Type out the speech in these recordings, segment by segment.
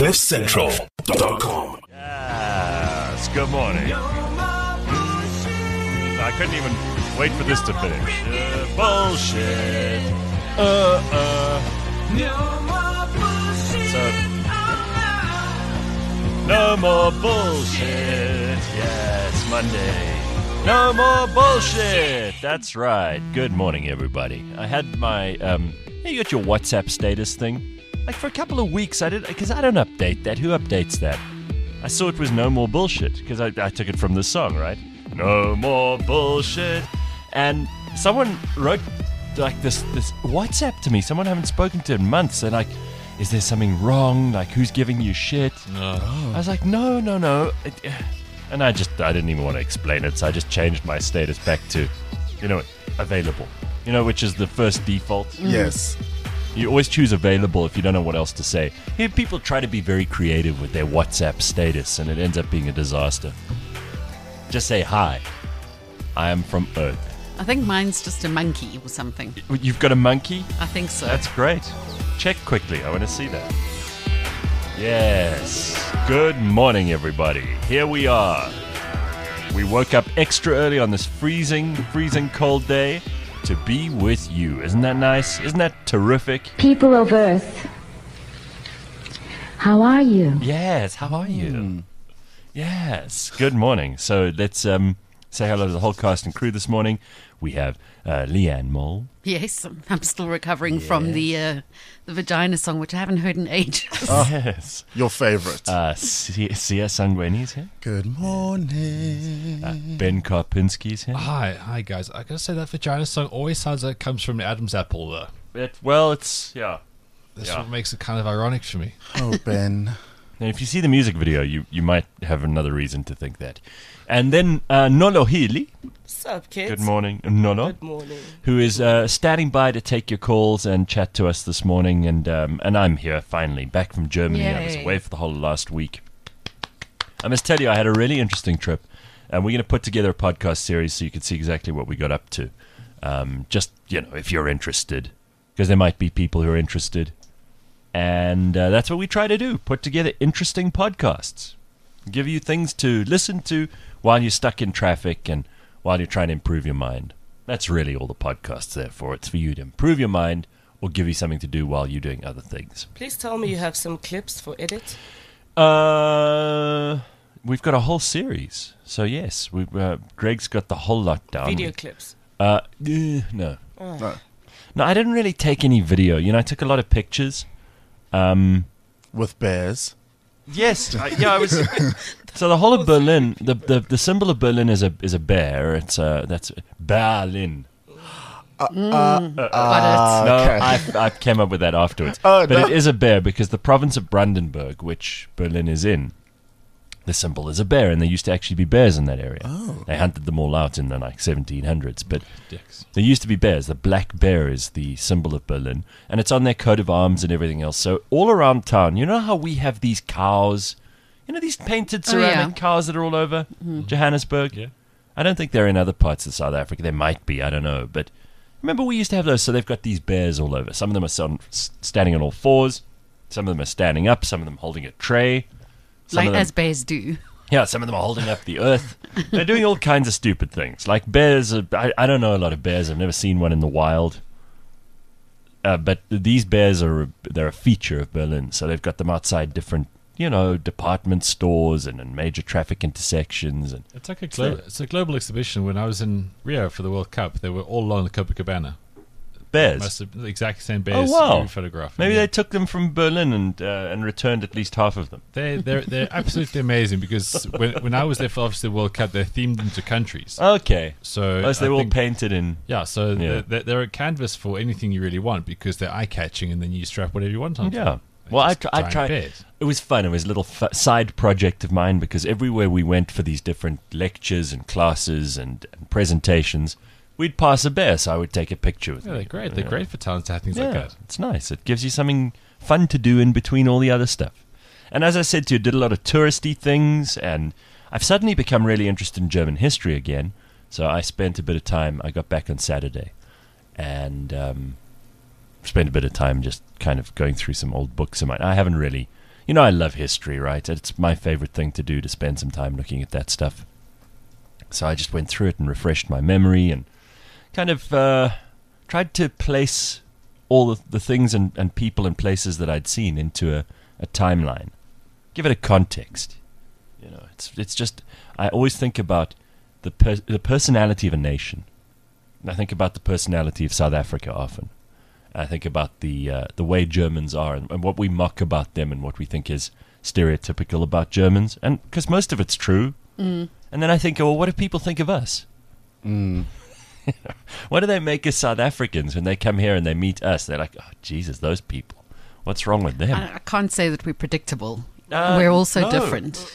CliffCentral.com. Yes, good morning. I couldn't even wait for this to finish. Bullshit. No more bullshit. Yeah, it's Monday. No more bullshit. That's right. Good morning, everybody. I had my, you got your WhatsApp status thing? Like for a couple of weeks, I did, because I don't update that. Who updates that? I saw it was no more bullshit, because I took it from the song, right? No more bullshit. And someone wrote like this WhatsApp to me. Someone I haven't spoken to in months. And like, is there something wrong? Like, who's giving you shit? No. I was like, no. And I didn't even want to explain it. So I just changed my status back to, available. Which is the first default. Yes. You always choose available if you don't know what else to say. Here, people try to be very creative with their WhatsApp status, and it ends up being a disaster. Just say, hi, I am from Earth. I think mine's just a monkey or something. You've got a monkey? I think so. That's great. Check quickly. I want to see that. Yes. Good morning, everybody. Here we are. We woke up extra early on this freezing cold day to be with you. Isn't that nice? Isn't that terrific? People of Earth, how are you? Yes, how are you? Yes, good morning. So let's say hello to the whole cast and crew this morning. We have Leanne Mole. Yes, I'm still recovering from the vagina song, which I haven't heard in ages. Oh, yes. Your favorite. Sia Sangweni's here. Good morning. Ben Karpinski's here. Hi guys. I gotta say that vagina song always sounds like it comes from the Adam's apple, though. That's what makes it kind of ironic for me. Oh, Ben. Now, if you see the music video, you might have another reason to think that. And then Nolo Healy. What's up, kids? Good morning, Nolo. Good morning. Who is standing by to take your calls and chat to us this morning. And I'm here finally, back from Germany. Yay. I was away for the whole last week. I must tell you, I had a really interesting trip. And we're going to put together a podcast series so you can see exactly what we got up to. If you're interested. Because there might be people who are interested. And that's what we try to do. Put together interesting podcasts. Give you things to listen to while you're stuck in traffic and while you're trying to improve your mind. That's really all the podcast's there for. It's for you to improve your mind or give you something to do while you're doing other things. Please tell me you have some clips for edit. We've got a whole series. So, yes, Greg's got the whole lot down. Video clips. No. No. No, I didn't really take any video. I took a lot of pictures. With bears. Yes, I was. So the whole of Berlin, the symbol of Berlin is a bear. That's Berlin. Got it. No, I came up with that afterwards. But it is a bear because the province of Brandenburg, which Berlin is in, the symbol is a bear, and there used to actually be bears in that area. Oh. They hunted them all out in the 1700s, but Dicks. there used to be bears. The black bear is the symbol of Berlin, and it's on their coat of arms and everything else. So all around town, you know how we have these cows, these painted ceramic cows that are all over Johannesburg? Yeah. I don't think they're in other parts of South Africa. There might be, I don't know. But remember we used to have those, so they've got these bears all over. Some of them are standing on all fours, some of them are standing up, some of them holding a tray. As bears do. Yeah, some of them are holding up the earth. They're doing all kinds of stupid things. Like bears, I don't know a lot of bears. I've never seen one in the wild. But these bears they're a feature of Berlin. So they've got them outside different, department stores and major traffic intersections. And It's like a global exhibition. When I was in Rio for the World Cup, they were all along the Copacabana. bears. Must have the exact same bears. Oh, wow. You photographed. Maybe they took them from Berlin and returned at least half of them. They're absolutely amazing because when I was there for obviously the World Cup, they're themed into countries. Okay. So they're all painted in. Yeah, so they're a canvas for anything you really want because they're eye-catching, and then you strap whatever you want on. Yeah. Well, I tried. It was fun. It was a little side project of mine because everywhere we went for these different lectures and classes and presentations, we'd pass a bear, so I would take a picture with Yeah, me. they're great. They're great for talents to have things like that. It's nice. It gives you something fun to do in between all the other stuff. And as I said to you, did a lot of touristy things, and I've suddenly become really interested in German history again. So I spent a bit of time. I got back on Saturday, and spent a bit of time just kind of going through some old books of mine. I haven't really You know, I love history, right? It's my favorite thing to do, to spend some time looking at that stuff. So I just went through it and refreshed my memory and kind of tried to place all of the things and people and places that I'd seen into a timeline. Give it a context. You know, it's just, I always think about the personality of a nation. And I think about the personality of South Africa often. I think about the way Germans are and what we mock about them and what we think is stereotypical about Germans. And because most of it's true. Mm. And then I think, well, what do people think of us? Mm. What do they make us South Africans when they come here and they meet us? They're like, oh, Jesus, those people. What's wrong with them? I can't say that we're predictable. We're all so different.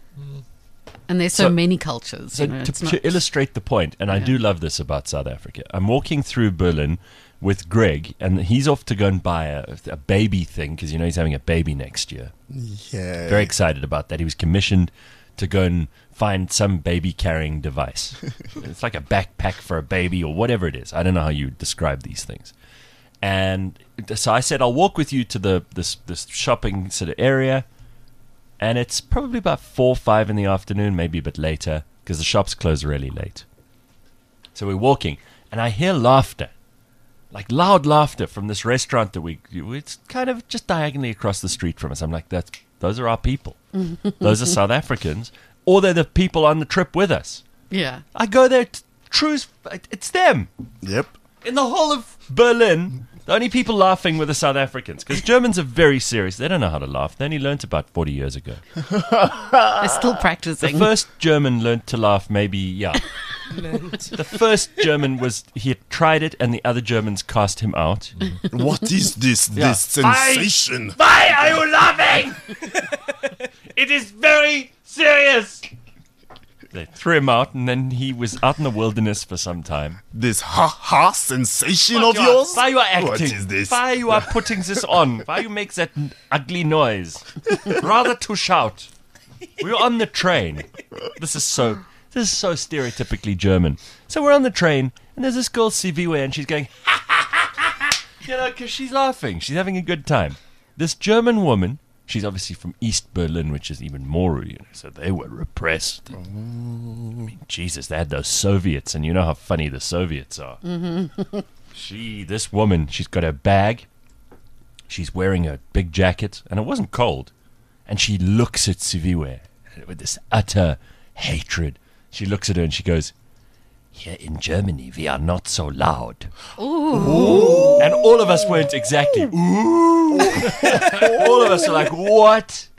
And there's so many cultures. So to illustrate the point, and I do love this about South Africa, I'm walking through Berlin with Greg, and he's off to go and buy a baby thing, because, you know, he's having a baby next year. Yeah. Very excited about that. He was commissioned to go and find some baby-carrying device. It's like a backpack for a baby or whatever it is. I don't know how you describe these things. And so I said, I'll walk with you to this shopping sort of area. And it's probably about 4 or 5 in the afternoon, maybe a bit later, because the shops close really late. So we're walking, and I hear laughter, like loud laughter from this restaurant that it's kind of just diagonally across the street from us. I'm like, those are our people. Those are South Africans, or they're the people on the trip with us. Yeah. I go there, it's them. Yep. In the whole of Berlin, the only people laughing were the South Africans, because Germans are very serious. They don't know how to laugh. They only learnt about 40 years ago. They're still practicing. The first German learnt to laugh maybe, The first German he had tried it, and the other Germans cast him out. What is this sensation? Why are you laughing? It is very serious. They threw him out, and then he was out in the wilderness for some time. This ha-ha sensation of yours? Why you are acting? What is this? Why you are putting this on? Why you make that ugly noise? Rather to shout. We're on the train. This is so stereotypically German. So we're on the train, and there's this girl, Siviwe, and she's going, ha, ha, ha, ha, ha, you know, because she's laughing. She's having a good time. This German woman, she's obviously from East Berlin, which is even more, you know, so they were repressed. I mean, Jesus, they had those Soviets, and you know how funny the Soviets are. Mm-hmm. This woman, she's got her bag. She's wearing a big jacket, and it wasn't cold. And she looks at Siviwe with this utter hatred. She looks at her and she goes, here in Germany, we are not so loud. Ooh. And all of us weren't exactly, ooh. All of us are like, what?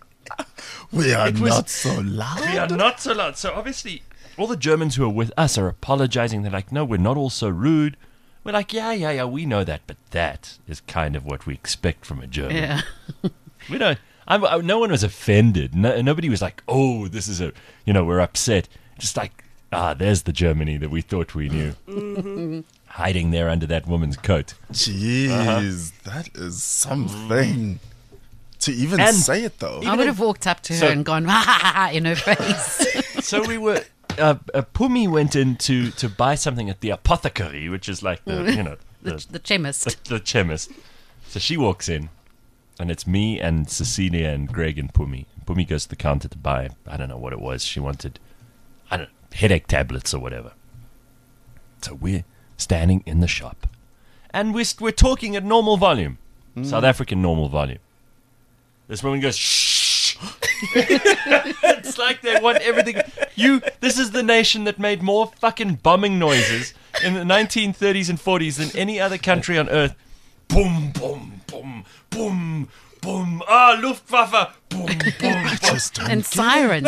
We are not so loud. We are not so loud. So obviously, all the Germans who are with us are apologizing. They're like, no, we're not all so rude. We're like, yeah, we know that. But that is kind of what we expect from a German. Yeah. We don't. No one was offended. Nobody was like, oh, this is we're upset. Just like, there's the Germany that we thought we knew. Mm-hmm. Hiding there under that woman's coat. Jeez, that is something. To even say it, though. I would have walked up to her and gone, ha, ha, ha, ha, in her face. So we were, Pumi went in to buy something at the apothecary, which is like the chemist. The chemist. So she walks in, and it's me and Cecilia and Greg and Pumi. Pumi goes to the counter to buy, I don't know what it was. She wanted, headache tablets or whatever. So we're standing in the shop. And we're talking at normal volume. South African normal volume. This woman goes, shh. It's like they want everything. This is the nation that made more fucking bombing noises in the 1930s and 40s than any other country on earth. Boom, boom, boom, boom, boom. Luftwaffe. Boom, boom, boom. And sirens.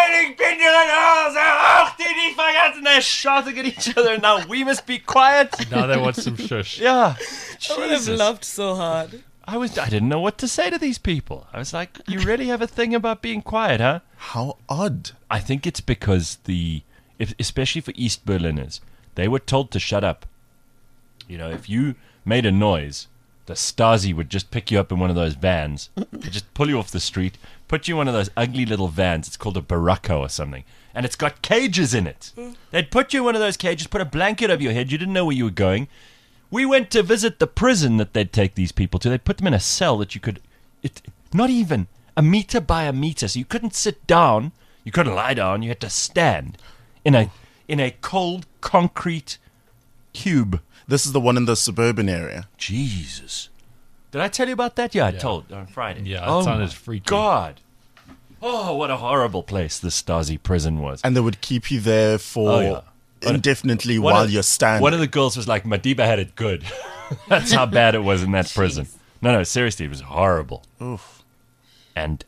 They're shouting at each other. Now we must be quiet. Now they want some shush. Yeah. I would have laughed so hard. I didn't know what to say to these people. I was like, you really have a thing about being quiet, huh? How odd. I think it's because especially for East Berliners, they were told to shut up. You know, if you made a noise, the Stasi would just pick you up in one of those vans. They'd just pull you off the street, put you in one of those ugly little vans. It's called a baracco or something. And it's got cages in it. They'd put you in one of those cages, put a blanket over your head. You didn't know where you were going. We went to visit the prison that they'd take these people to. They'd put them in a cell that you could... not even a meter by a meter. So you couldn't sit down, you couldn't lie down, you had to stand in a cold concrete cube. This is the one in the suburban area. Jesus. Did I tell you about that? Yeah, I told on Friday. Yeah, it sounded freaky. God. Oh, what a horrible place the Stasi prison was. And they would keep you there for indefinitely while you're standing. One of the girls was like, Madiba had it good. That's how bad it was in that prison. No, seriously, it was horrible. Oof. And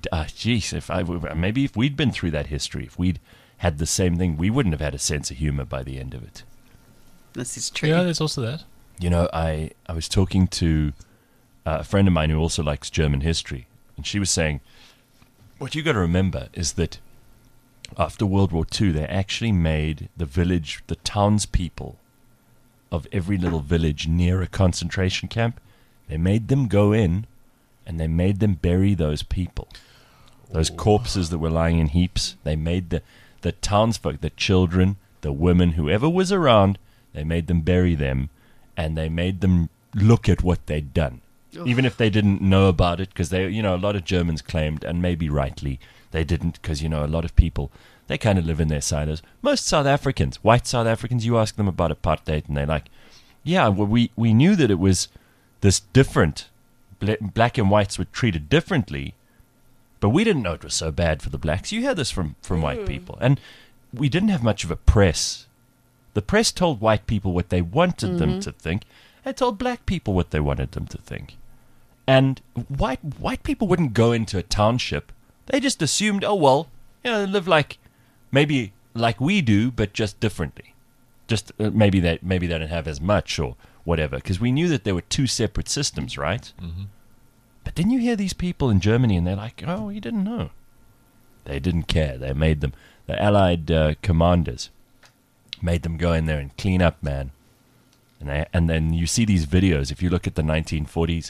maybe if we'd been through that history, if we'd had the same thing, we wouldn't have had a sense of humor by the end of it. This is true. Yeah, there's also that. You know, I was talking to a friend of mine who also likes German history, and she was saying, what you got to remember is that after World War II, they actually made the townspeople of every little village near a concentration camp, they made them go in and they made them bury those people. Those corpses that were lying in heaps, they made the townsfolk, the children, the women, whoever was around, they made them bury them, and they made them look at what they'd done. Even if they didn't know about it, because a lot of Germans claimed, and maybe rightly, they didn't, because, a lot of people, they kind of live in their silos. Most South Africans, white South Africans, you ask them about apartheid, and they're like, yeah, well, we knew that it was this different. Black and whites were treated differently, but we didn't know it was so bad for the blacks. You hear this from white people. And we didn't have much of a press. The press told white people what they wanted them to think. They told black people what they wanted them to think. And white people wouldn't go into a township. They just assumed, they live maybe like we do, but just differently. Just maybe they don't have as much or whatever, because we knew that there were two separate systems, right? Mm-hmm. But didn't you hear these people in Germany, and they're like, oh, you didn't know. They didn't care. They made them, the Allied commanders, made them go in there and clean up, man. And then you see these videos, if you look at the 1940s,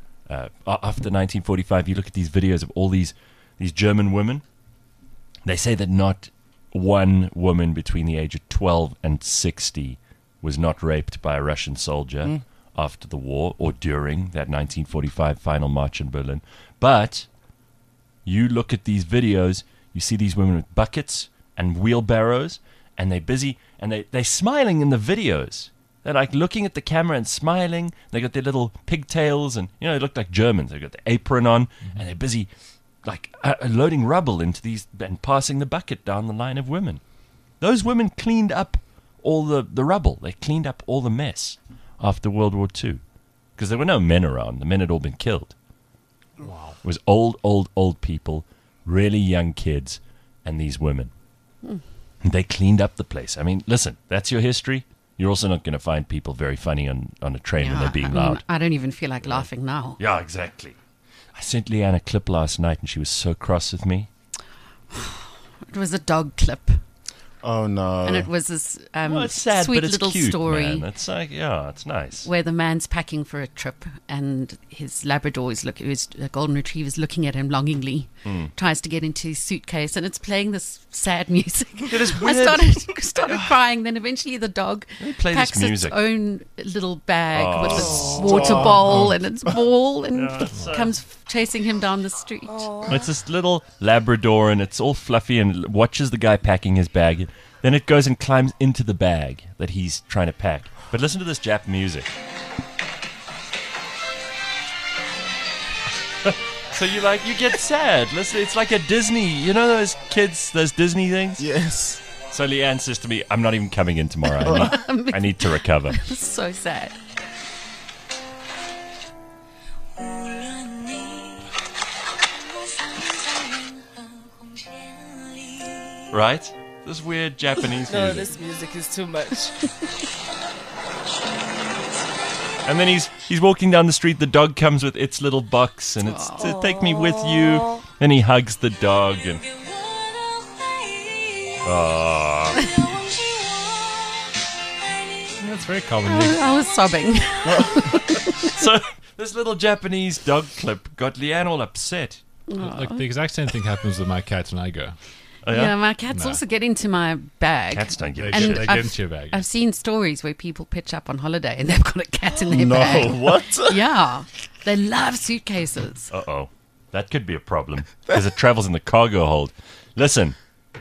after 1945, you look at these videos of all these German women. They say that not one woman between the age of 12 and 60 was not raped by a Russian soldier after the war or during that 1945 final march in Berlin. But you look at these videos, you see these women with buckets and wheelbarrows, and they're busy, and they're smiling in the videos. They're like looking at the camera and smiling. They got their little pigtails, and they look like Germans. They got the apron on, and they're busy loading rubble into these and passing the bucket down the line of women. Those women cleaned up all the rubble. They cleaned up all the mess after World War II, because there were no men around. The men had all been killed. Wow. It was old people, really young kids, and these women. And they cleaned up the place. I mean, listen, that's your history. You're also not going to find people very funny on a train when they're being loud. I don't even feel like laughing now. Yeah, exactly. I sent Leanne a clip last night, and she was so cross with me. It was a dog clip. Oh, no. And it was this it's sad, sweet but it's little cute, story. Man. It's like, it's nice. Where the man's packing for a trip, and his Labrador his golden retriever is looking at him longingly, tries to get into his suitcase, and it's playing this sad music. It is weird. I started crying. Then eventually the dog packs its music. own little bag with its water bowl and its ball, and comes chasing him down the street. It's this little Labrador, and it's all fluffy, and watches the guy packing his bag. Then it goes and climbs into the bag that he's trying to pack. But listen to this Jap music. So you get sad. Listen, it's like a Disney. Those kids, those Disney things? Yes. So Leanne says to me, I'm not even coming in tomorrow. I need to recover. So sad. Right? This weird Japanese music. No, this music is too much. And then he's walking down the street. The dog comes with its little box, and it's to take me with you. Then he hugs the dog, and That's very common. I was sobbing. So this little Japanese dog clip got Leanne all upset. Like the exact same thing happens with my cat when I go. Oh, Yeah, my cats also get into my bag. Cats don't give a They shit. get into your bag. I've seen stories where people pitch up on holiday and they've got a cat in their bag. No, what? Yeah, they love suitcases. Uh-oh. That could be a problem because it travels in the cargo hold. Listen,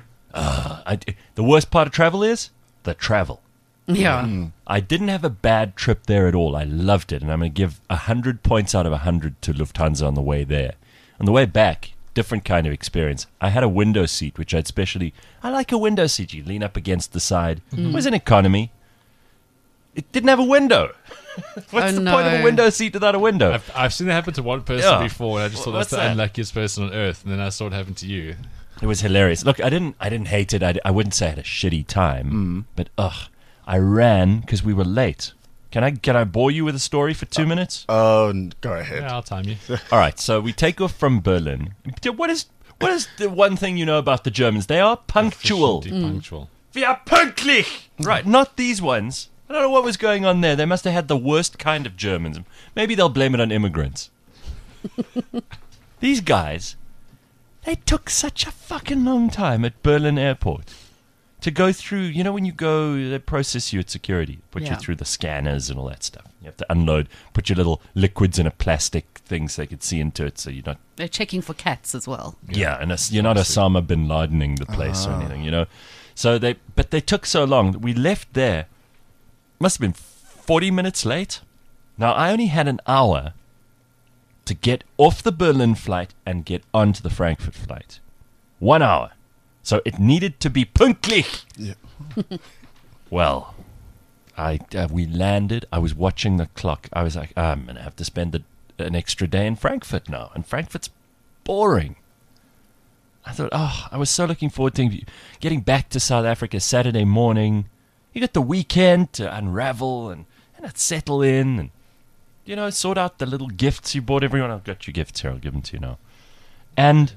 the worst part of travel is the travel. Yeah. I didn't have a bad trip there at all. I loved it, and I'm going to give 100 points out of 100 to Lufthansa on the way there. On the way back, different kind of experience. I had a window seat, which I like a window seat. You lean up against the side. It was an economy. It didn't have a window. What's the point of a window seat without a window? I've seen that happen to one person before, and I just thought that's What's the that? unluckiest person on earth. And then I saw it happen to you. It was hilarious. Look, I didn't hate it. I wouldn't say I had a shitty time, but I ran because we were late. Can I bore you with a story for 2 minutes? Oh, go ahead. Yeah, I'll time you. All right, so we take off from Berlin. What is the one thing you know about the Germans? They are punctual. Efficiently punctual. We are pünktlich. Right, not these ones. I don't know what was going on there. They must have had the worst kind of Germans. Maybe they'll blame it on immigrants. These guys, they took such a fucking long time at Berlin airport to go through. You know, when you go, they process you at security, put you Yeah. through the scanners and all that stuff. You have to unload, put your little liquids in a plastic thing so they could see into it, so you're not. They're checking for cats as well. Yeah, and you're not Osama bin Ladening the place or anything, you know. So they took so long. We left there. Must have been 40 minutes late. Now I only had an hour to get off the Berlin flight and get onto the Frankfurt flight. 1 hour. So it needed to be pünktlich. Yeah. Well, we landed. I was watching the clock. I was like, I'm going to have to spend an extra day in Frankfurt now. And Frankfurt's boring. I thought, I was so looking forward to getting back to South Africa Saturday morning. You got the weekend to unravel and settle in and, you know, sort out the little gifts you bought everyone. I've got you gifts here. I'll give them to you now. And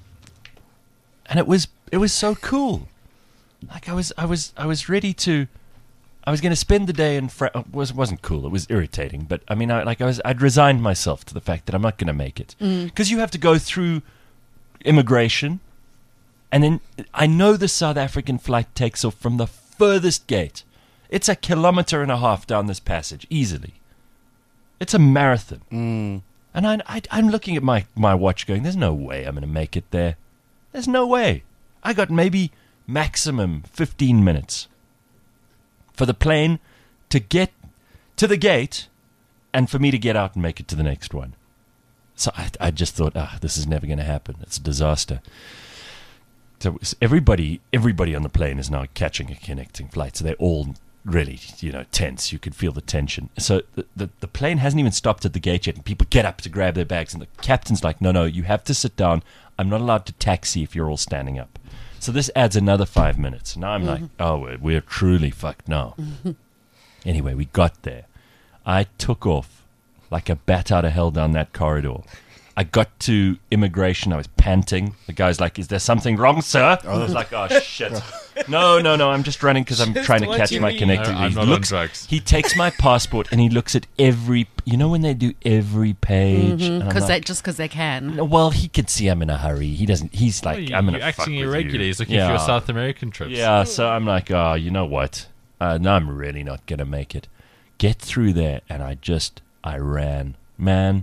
it was so cool. Like I was ready to. I was going to spend the day in. It wasn't cool. It was irritating. But I mean, I'd resigned myself to the fact that I'm not going to make it because you have to go through immigration, and then I know the South African flight takes off from the furthest gate. It's 1.5 kilometers down this passage easily. It's a marathon, and I'm looking at my watch, going, "There's no way I'm going to make it there. There's no way." I got maybe maximum 15 minutes for the plane to get to the gate and for me to get out and make it to the next one. So I just thought, this is never going to happen. It's a disaster. So everybody on the plane is now catching a connecting flight. So they're all really, tense. You could feel the tension. So the plane hasn't even stopped at the gate yet, and people get up to grab their bags, and the captain's like, no, you have to sit down. I'm not allowed to taxi if you're all standing up. So this adds another 5 minutes. Now I'm like, we're truly fucked now. Anyway, we got there. I took off like a bat out of hell down that corridor. I got to immigration. I was panting. The guy's like, "Is there something wrong, sir?" I was like, "Oh, shit. No. I'm just running because I'm trying to what catch you my mean. connector." I'm not on drugs. He takes my passport and he looks at every... You know when they do every page? And I'm like, Because they can. "No, well, he could see I'm in a hurry. He doesn't... He's like, I'm going You're to fuck acting with irregular. you." He's looking for your South American trips. Yeah, so I'm like, you know what? No, I'm really not going to make it. Get through there, and I ran. Man,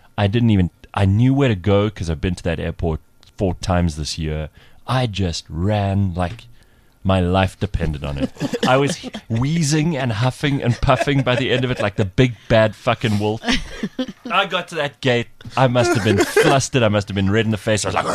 I knew where to go because I've been to that airport 4 times this year. I just ran like my life depended on it. I was wheezing and huffing and puffing by the end of it like the big bad fucking wolf. I got to that gate. I must have been flustered. I must have been red in the face. I was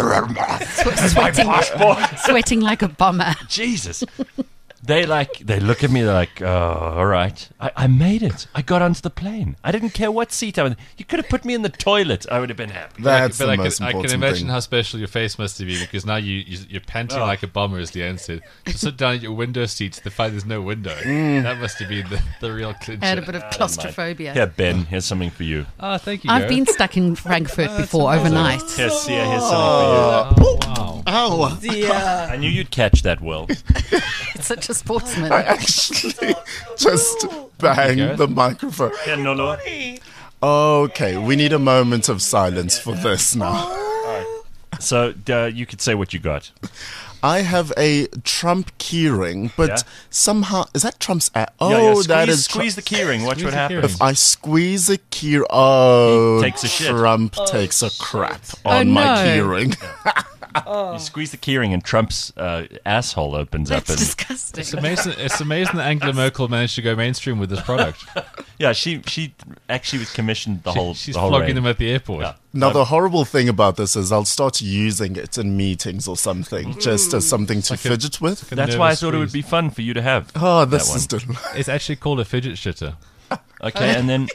like, Sweating like a bomber. Jesus. They look at me, they're like, "Oh, all right." I made it. I got onto the plane. I didn't care what seat I was in. You could have put me in the toilet. I would have been happy. That's But the I most can important imagine thing. how special your face must have been, because now you're panting like a bomber, as Leanne said. To sit down at your window seat to find there's no window. That must have been the real clincher. I had a bit of claustrophobia. Here, Ben, here's something for you. Oh, thank you. I've Gareth. been stuck in Frankfurt before overnight. Here's something for Oh, wow. Ow! you. I knew you'd catch that, Will. It's such a sportsman. I actually just banged the microphone. Here, Nolo. Okay, we need a moment of silence for this now. So you could say what you got. I have a Trump keyring, but Yeah. somehow is that Trump's? That is squeeze the keyring. Watch Squeeze what the happens. keyring. If I squeeze a key, oh, He takes a shit. Trump Oh, takes a shit. crap Oh, on my no. keyring. You squeeze the keyring, and Trump's asshole opens That's up. And disgusting. It's amazing that Angela Merkel managed to go mainstream with this product. yeah, she actually was commissioned the whole. She's the whole flogging range. them at the airport. Yeah. Now, the horrible thing about this is I'll start using it in meetings or something, just as something to like a- fidget with. a That's why I nervous thought it would squeeze. be fun for you to have. Oh, that this one. is It's actually called a fidget shitter. Okay, and then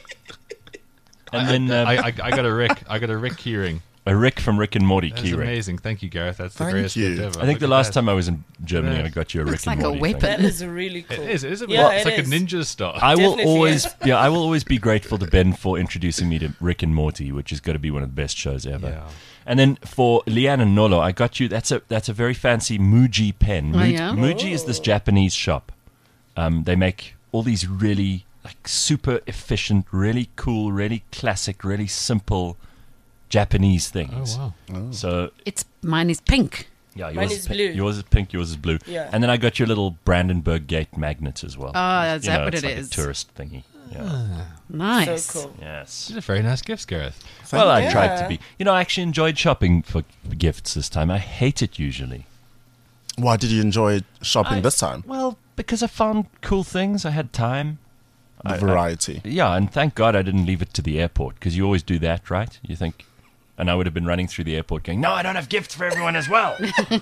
I got a Rick. I got a Rick keyring. a Rick from Rick and Morty That's keyring. amazing. Thank you, Gareth. That's the Thank greatest you. gift ever. I think Look the at last that. time I was in Germany, Yeah. I got you a Looks Rick and like a Morty weapon. thing. That is really cool. It is. It's Yeah, like a is. ninja star. I will Definitely always, is. I will always be grateful to Ben for introducing me to Rick and Morty, which is going to be one of the best shows ever. Yeah. And then for Leanne and Nolo, I got you. That's a very fancy Muji pen. Oh, yeah? Muji is this Japanese shop. They make all these really like super efficient, really cool, really classic, really simple Japanese things. Oh wow. So Mine is pink. yeah, Mine yours is pink, blue. yours is pink, yours is blue. Yeah. And then I got you a little Brandenburg Gate magnet as well. Oh, is You that know, what it's it like is? A tourist thingy. Yeah. Nice. So cool. Yes. These are very nice gifts, Gareth. Well, I you. tried to Yeah. be. You know, I actually enjoyed shopping for gifts this time. I hate it usually. Why did you enjoy shopping this time? Well, because I found cool things. I had time. The variety. Yeah, and thank God I didn't leave it to the airport, because you always do that, right? You think, and I would have been running through the airport going, no, I don't have gifts for everyone as well.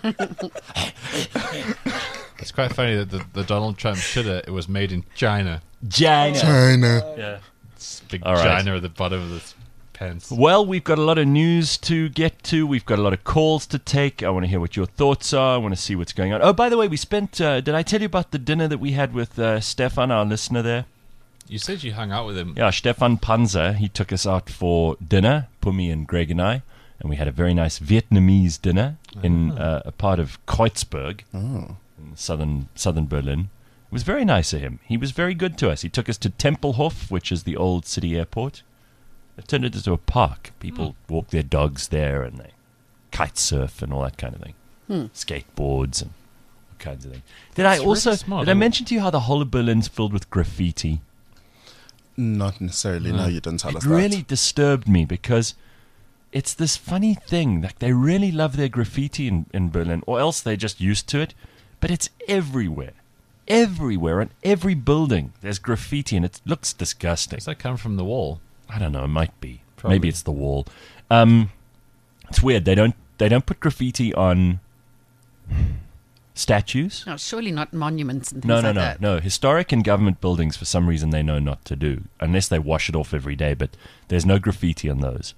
It's quite funny that the Donald Trump shitter, it was made in China. China. China. Yeah. It's big All right. China at the bottom of this pants. Well, we've got a lot of news to get to. We've got a lot of calls to take. I want to hear what your thoughts are. I want to see what's going on. Oh, by the way, we spent, did I tell you about the dinner that we had with Stefan, our listener there? You said you hung out with him. Yeah, Stefan Panzer, he took us out for dinner, Pumi and Greg and I, and we had a very nice Vietnamese dinner in a part of Kreuzberg, in southern Berlin. It was very nice of him. He was very good to us. He took us to Tempelhof, which is the old city airport. It turned it into a park. People walk their dogs there, and they kite surf and all that kind of thing. Skateboards and all kinds of things. Did I That's also really smart. did I mention to you how the whole of Berlin's filled with graffiti? Not necessarily. No, you didn't tell It us really that. disturbed me because it's this funny thing. Like, they really love their graffiti in Berlin, or else they're just used to it. But it's everywhere. Everywhere. On every building, there's graffiti, and it looks disgusting. Does that come from the wall? I don't know. It might be. Probably. Maybe it's the wall. It's weird. They don't put graffiti on statues. No, surely not monuments and things No, like that. no. Historic and government buildings, for some reason, they know not to do, unless they wash it off every day. But there's no graffiti on those.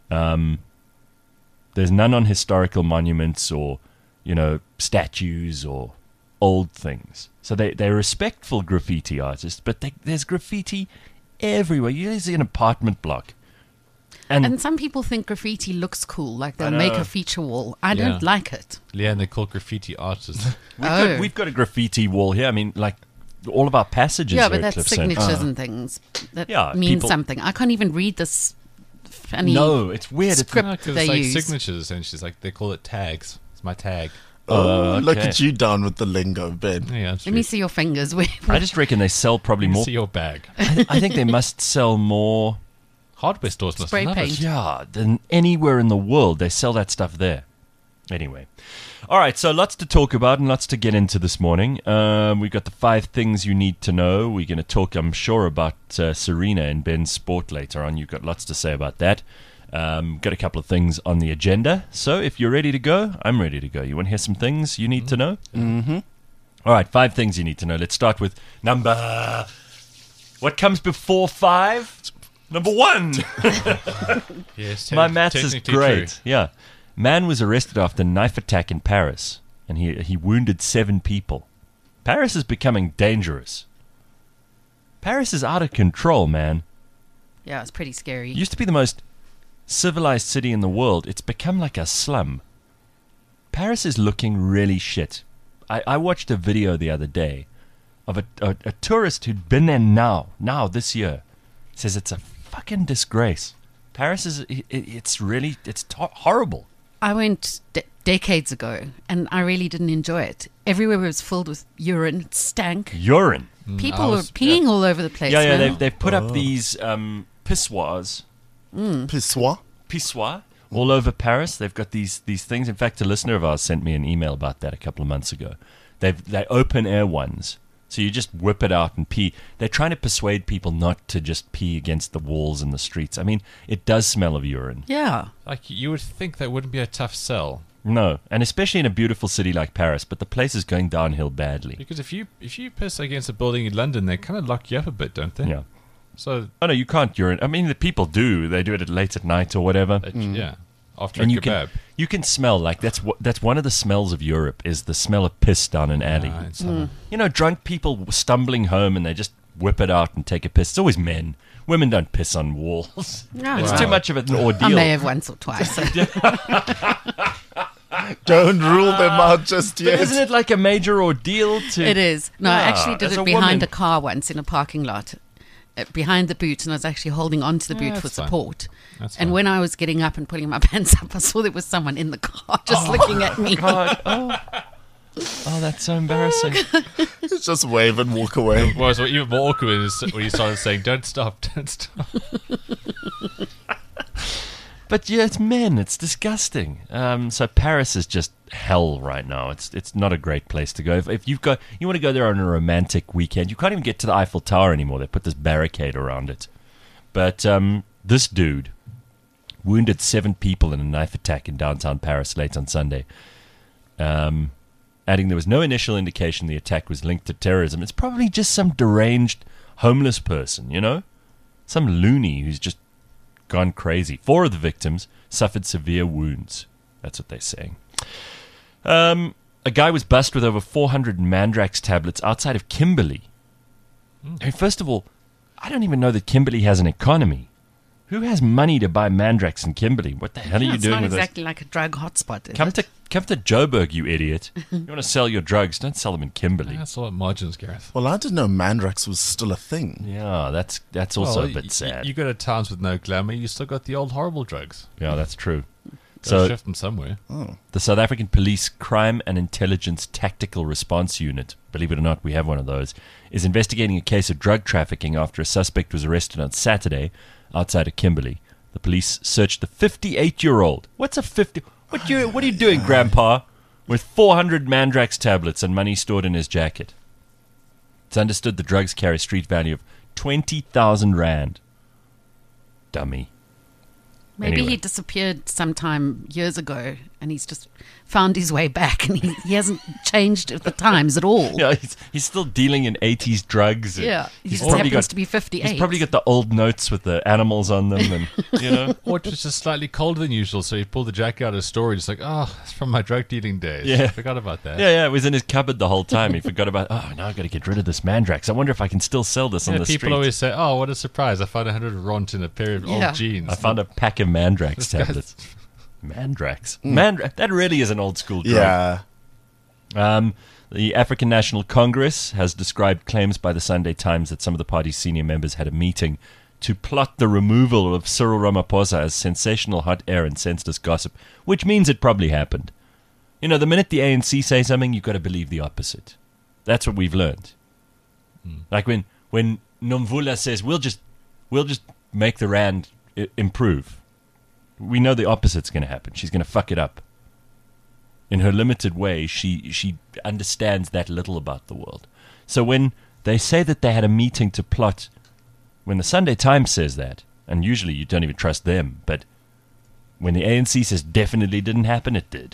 There's none on historical monuments or, statues or old things. So they're respectful graffiti artists, but there's graffiti everywhere. You see an apartment block. And some people think graffiti looks cool, like they'll I know. make a feature wall. I Yeah. don't like it. Leanne, they call graffiti artists. We've got a graffiti wall here. I mean, like, all of our passages Yeah, are but that's Eclipse signatures and things that Yeah, mean people- something. I can't even read this funny. No, it's weird. It's script Because they it's like use. signatures, essentially. It's like they call it tags. It's my tag. Oh, look okay. at you down with the lingo, Ben. Yeah, that's Let me see your fingers. I just reckon they sell probably Let me more. see your bag. I think they must sell more, Hardware stores must Spray love paint. it. yeah, than anywhere in the world. They sell that stuff there. Anyway. All right, so lots to talk about and lots to get into this morning. We've got the 5 things you need to know. We're going to talk, I'm sure, about Serena and Ben's sport later on. You've got lots to say about that. Got a couple of things on the agenda. So if you're ready to go, I'm ready to go. You want to hear some things you need to know? Mm-hmm. All right, 5 things you need to know. Let's start with number... What comes before 5? Number 1. Yes, My maths is technically great. true. Yeah. Man was arrested after a knife attack in Paris, and he wounded 7 people. Paris is becoming dangerous. Paris is out of control, man. Yeah, it's pretty scary. It used to be the most civilized city in the world. It's become like a slum. Paris is looking really shit. I watched a video the other day of a tourist who'd been there now this year. Says it's a fucking disgrace. Paris is, it's horrible. I went decades ago, and I really didn't enjoy it. Everywhere was filled with urine. It stank. Urine. People were peeing all over the place. Yeah, man. they've put up these pissoirs. Pissoir? All over Paris. They've got these things. In fact, a listener of ours sent me an email about that a couple of months ago. They open air ones, so you just whip it out and pee. They're trying to persuade people not to just pee against the walls in the streets. I mean, it does smell of urine. Yeah. Like, you would think that wouldn't be a tough sell. No, and especially in a beautiful city like Paris, but the place is going downhill badly. Because if you piss against a building in London, they kind of lock you up a bit, don't they? Yeah. So, Oh no, you can't urinate. I mean, the people do. They do it late at night or whatever. yeah, after And a you kebab. can smell like that's one of the smells of Europe is the smell of piss down an alley. in summer. You know, drunk people stumbling home and they just whip it out and take a piss. It's always men. Women don't piss on walls. No, It's no. too much of an I ordeal. may have once or twice. Don't rule them out just But yet. isn't it like a major ordeal to? It is. No, I Yeah, actually did as it a behind woman. a car once in a parking lot, behind the boot, and I was actually holding onto the boot that's for fine. support. That's And fine. when I was getting up and putting my pants up, I saw there was someone in the car just looking at me. God, oh, that's so embarrassing. Just wave and walk away. Well, so even more awkward is when you started saying, "Don't stop, don't stop." But yeah, it's men. It's disgusting. So Paris is just hell right now. It's not a great place to go. If you want to go there on a romantic weekend, you can't even get to the Eiffel Tower anymore. They put this barricade around it. But this dude wounded 7 people in a knife attack in downtown Paris late on Sunday. Adding there was no initial indication the attack was linked to terrorism. It's probably just some deranged homeless person, you know? Some loony who's just gone crazy. 4 of the victims suffered severe wounds. That's what they're saying. A guy was busted with over 400 Mandrax tablets outside of Kimberley. I mean, first of all, I don't even know that Kimberley has an economy. Who has money to buy Mandrax in Kimberley? What the hell are you It's doing not with exactly like a drug hotspot, is Come it? to Joburg, you idiot. You want to sell your drugs, don't sell them in Kimberley. That's all margins, Gareth. Well, I didn't know Mandrax was still a thing. Yeah, that's also a bit sad. You go to towns with no glamour, you still got the old horrible drugs. Yeah, that's true. So So shift them somewhere. the South African Police Crime and Intelligence Tactical Response Unit, believe it or not, we have one of those, is investigating a case of drug trafficking after a suspect was arrested on Saturday outside of Kimberley. The police searched the 58-year-old. What's a 50? What are you doing, Grandpa? With 400 Mandrax tablets and money stored in his jacket. It's understood the drugs carry a street value of 20,000 rand. Dummy. Maybe Anyway. he disappeared sometime years ago and he's just found his way back and he hasn't changed with the times at all. Yeah, he's still dealing in 80s drugs. and Yeah, he just probably happens got- to be 58. He's probably got the old notes with the animals on them, and you know. Or it was just slightly colder than usual, so he pulled the jacket out of storage. It's like, oh, it's from my drug dealing days. Yeah. I forgot about that. Yeah, it was in his cupboard the whole time. He forgot about. Oh, now I've got to get rid of this Mandrax. I wonder if I can still sell this on Yeah, the people street. always say, oh, what a surprise. I found 100 ront in a pair of Yeah. old jeans. I found a pack of Mandrax This guy's- tablets. Mandrax. Mandrax. That really is an old school drug. Yeah. The African National Congress has described claims by the Sunday Times that some of the party's senior members had a meeting to plot the removal of Cyril Ramaphosa as sensational hot air and senseless gossip, which means it probably happened. You know, the minute the ANC say something, you've got to believe the opposite. That's what we've learned. Like when Nomvula says, we'll just make the rand improve. We know the opposite's going to happen. She's going to fuck it up. In her limited way, she understands that little about the world. So when they say that they had a meeting to plot, when the Sunday Times says that, and usually you don't even trust them, but when the ANC says definitely didn't happen, it did.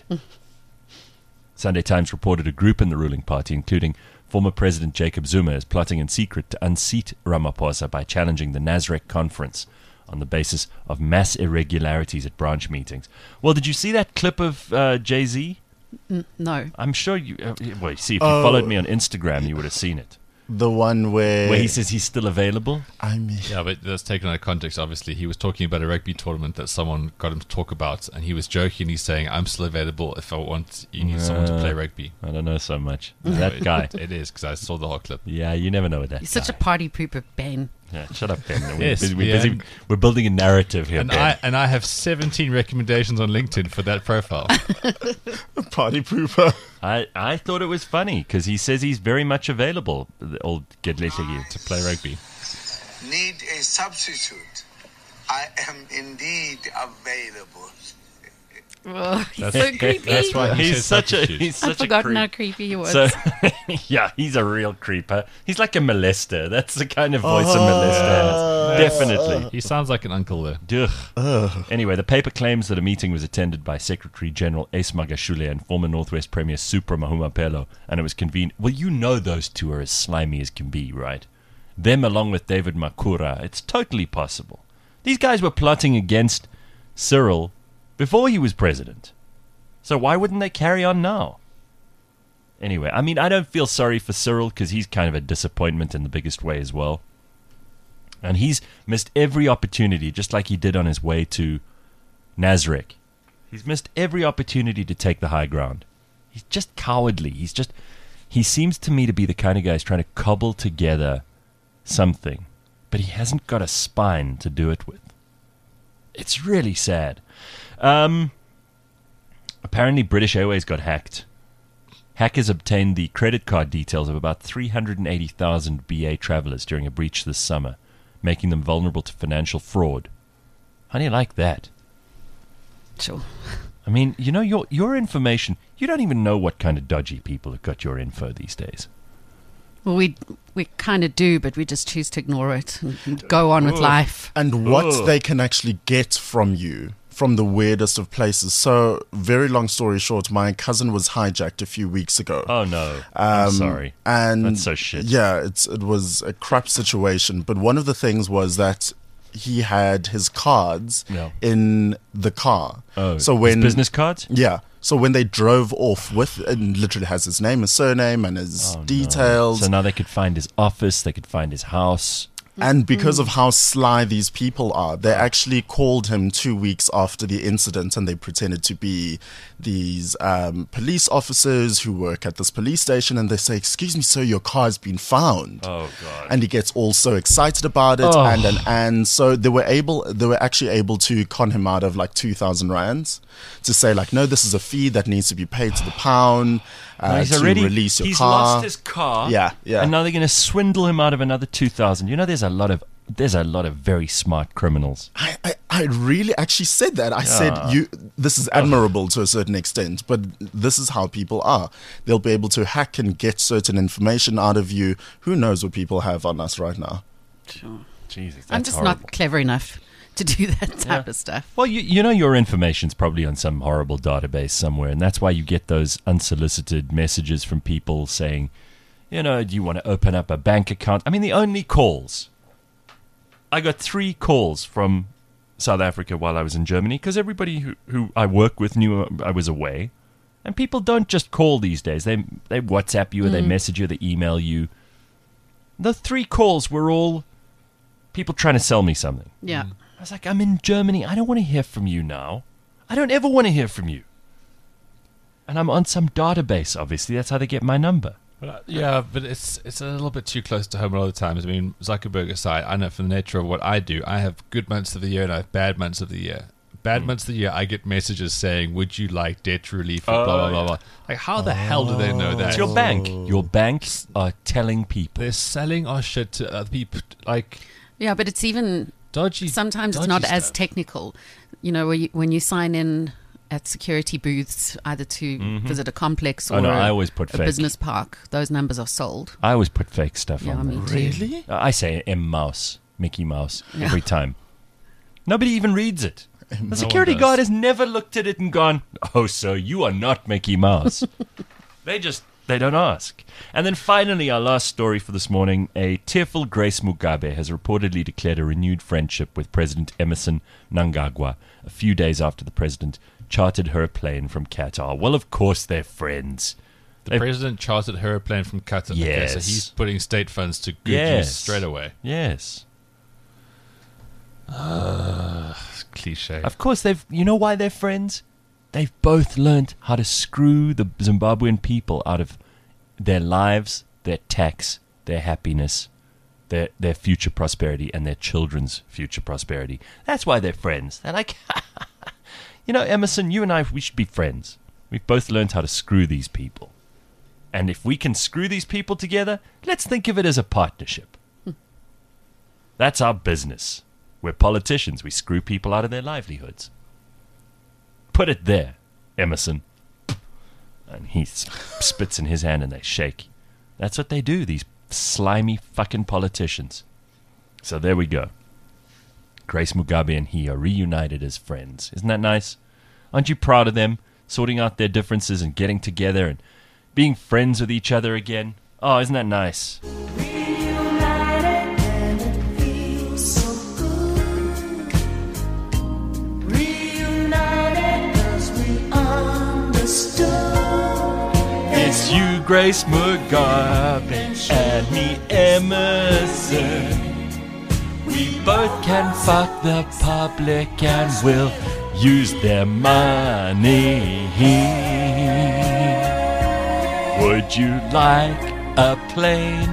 Sunday Times reported a group in the ruling party, including former President Jacob Zuma, is plotting in secret to unseat Ramaphosa by challenging the Nasrec conference on the basis of mass irregularities at branch meetings. Well, did you see that clip of Jay-Z? No. I'm sure you... well, see, if you followed me on Instagram, you would have seen it. The one where Where he says he's still available. Yeah, but that's taken out of context, obviously. He was talking about a rugby tournament that someone got him to talk about, and he was joking. He's saying, I'm still available if I want, you need someone to play rugby. I don't know so much. That guy. It is, because I saw the whole clip. Yeah, you never know with that He's such a guy. party pooper, Ben. Yeah, shut up, Ben. Yes, We're building a narrative here, And Ben. I have 17 recommendations on LinkedIn for that profile. Party pooper. I thought it was funny because he says he's very much available, the old Gedletlegi, to play rugby. Need a substitute. I am indeed available. Oh, he's That's- so creepy. that's why he He's said such a substitute. he's I've such a forgotten creep. how creepy he was. So yeah, he's a real creeper. He's like a molester. That's the kind of voice a molester has. Definitely. He sounds like an uncle there. Ugh. Anyway, the paper claims that a meeting was attended by Secretary General Ace Magashule and former Northwest Premier Supra Mahumapelo, and it was convened. Well, you know those two are as slimy as can be, right? Them along with David Makura. It's totally possible. These guys were plotting against Cyril before he was president. So why wouldn't they carry on now? Anyway, I mean, I don't feel sorry for Cyril because he's kind of a disappointment in the biggest way as well. And he's missed every opportunity, just like he did on his way to Nasrec. He's missed every opportunity to take the high ground. He's just cowardly. He seems to me to be the kind of guy who's trying to cobble together something, but he hasn't got a spine to do it with. It's really sad. Apparently, British Airways got hacked. Hackers obtained the credit card details of about 380,000 BA travelers during a breach this summer, making them vulnerable to financial fraud. How do you like that? Sure. I mean, you know, your information, you don't even know what kind of dodgy people have got your info these days. Well, we kind of do, but we just choose to ignore it and go on with life. And what they can actually get from you from the weirdest of places. So, very long story short, my cousin was hijacked a few weeks ago. Oh, no. I'm sorry. And That's so shit. Yeah, it was a crap situation. But one of the things was that he had his cards in the car. Oh, so his when business cards? Yeah. So when they drove off with, it literally has his name, his surname, and his details. So now they could find his office, they could find his house. And because of how sly these people are, they actually called him 2 weeks after the incident, and they pretended to be these police officers who work at this police station, and they say, "Excuse me, sir, your car's been found." Oh, God. And he gets all so excited about it, and so they were actually able to con him out of like 2,000 rands to say like, no, this is a fee that needs to be paid to the pound to release your he's car. lost his car. Yeah. And now they're going to swindle him out of another 2,000. You know, there's a lot of very smart criminals. I really actually said that. I said this is admirable to a certain extent, but this is how people are. They'll be able to hack and get certain information out of you. Who knows what people have on us right now? Sure. Jesus, that's I'm just horrible. not clever enough to do that type of stuff. Well, you know your information's probably on some horrible database somewhere, and that's why you get those unsolicited messages from people saying, you know, do you want to open up a bank account? I mean, the only calls. I got 3 calls from South Africa while I was in Germany because everybody who I work with knew I was away. And people don't just call these days. They WhatsApp you or they message you, they email you. The 3 calls were all people trying to sell me something. Yeah. I was like, I'm in Germany. I don't want to hear from you now. I don't ever want to hear from you. And I'm on some database, obviously. That's how they get my number. Yeah, but it's a little bit too close to home a lot of times. I mean, Zuckerberg aside, I know from the nature of what I do, I have good months of the year and I have bad months of the year. Bad months of the year, I get messages saying, would you like debt relief? Or blah, blah, blah, blah. Like, how the hell do they know that? It's your bank. Your banks are telling people. They're selling our shit to other people. Like, Yeah, but it's even dodgy. sometimes it's dodgy not as stuff. technical. You know, when you sign in at security booths, either to visit a complex or I always put a fake. business park, those numbers are sold. I always put fake stuff Yeah, on me them. too. Really? I say Mouse, Mickey Mouse, Yeah. every time. Nobody even reads it. The one security does. guard has never looked at it and gone, "Oh, sir, you are not Mickey Mouse." They don't ask. And then finally, our last story for this morning, a tearful Grace Mugabe has reportedly declared a renewed friendship with President Emerson Mnangagwa a few days after the president chartered her a plane from Qatar. Well, of course they're friends. The president chartered her a plane from Qatar. Okay, Yes. so he's putting state funds to good Yes. use straight away. Yes. Cliche. Of course, you know why they're friends? They've both learnt how to screw the Zimbabwean people out of their lives, their tax, their happiness. their future prosperity and their children's future prosperity. That's why they're friends. They're like, Emerson, you and I, we should be friends. We've both learned how to screw these people. And if we can screw these people together, let's think of it as a partnership. That's our business. We're politicians. We screw people out of their livelihoods. Put it there, Emerson. And he spits in his hand and they shake. That's what they do, these slimy fucking politicians. So there we go. Grace Mugabe and he are reunited as friends. Isn't that nice? Aren't you proud of them? Sorting out their differences and getting together and being friends with each other again. Oh, isn't that nice? Reunited and it feels so good. Reunited 'cause we understood. It's you, Grace Mugabe, and me, Emerson. We both can fuck the public and we'll use their money. Would you like a plane?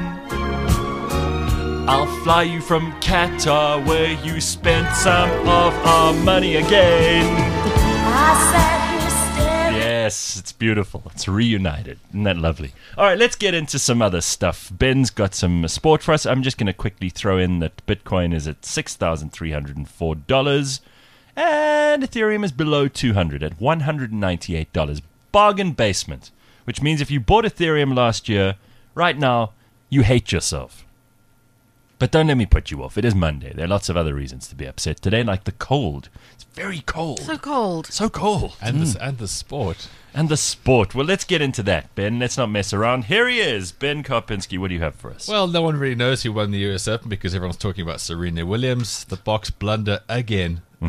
I'll fly you from Qatar where you spent some of our money again. I sat here staring. Yes, it's beautiful. It's reunited. Isn't that lovely? All right, let's get into some other stuff. Ben's got some sport for us. I'm just going to quickly throw in that Bitcoin is at $6,304 and Ethereum is below $200 at $198. Bargain basement, which means if you bought Ethereum last year, right now, you hate yourself. But don't let me put you off. It is Monday. There are lots of other reasons to be upset today, like the cold. It's very cold. So cold. So cold. And the sport. And the sport. Well, let's get into that, Ben. Let's not mess around. Here he is, Ben Karpinski. What do you have for us? Well, no one really knows who won the US Open because everyone's talking about Serena Williams, the box blunder again, and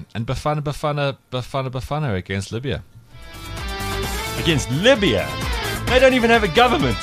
Bafana against Libya. Against Libya? They don't even have a government.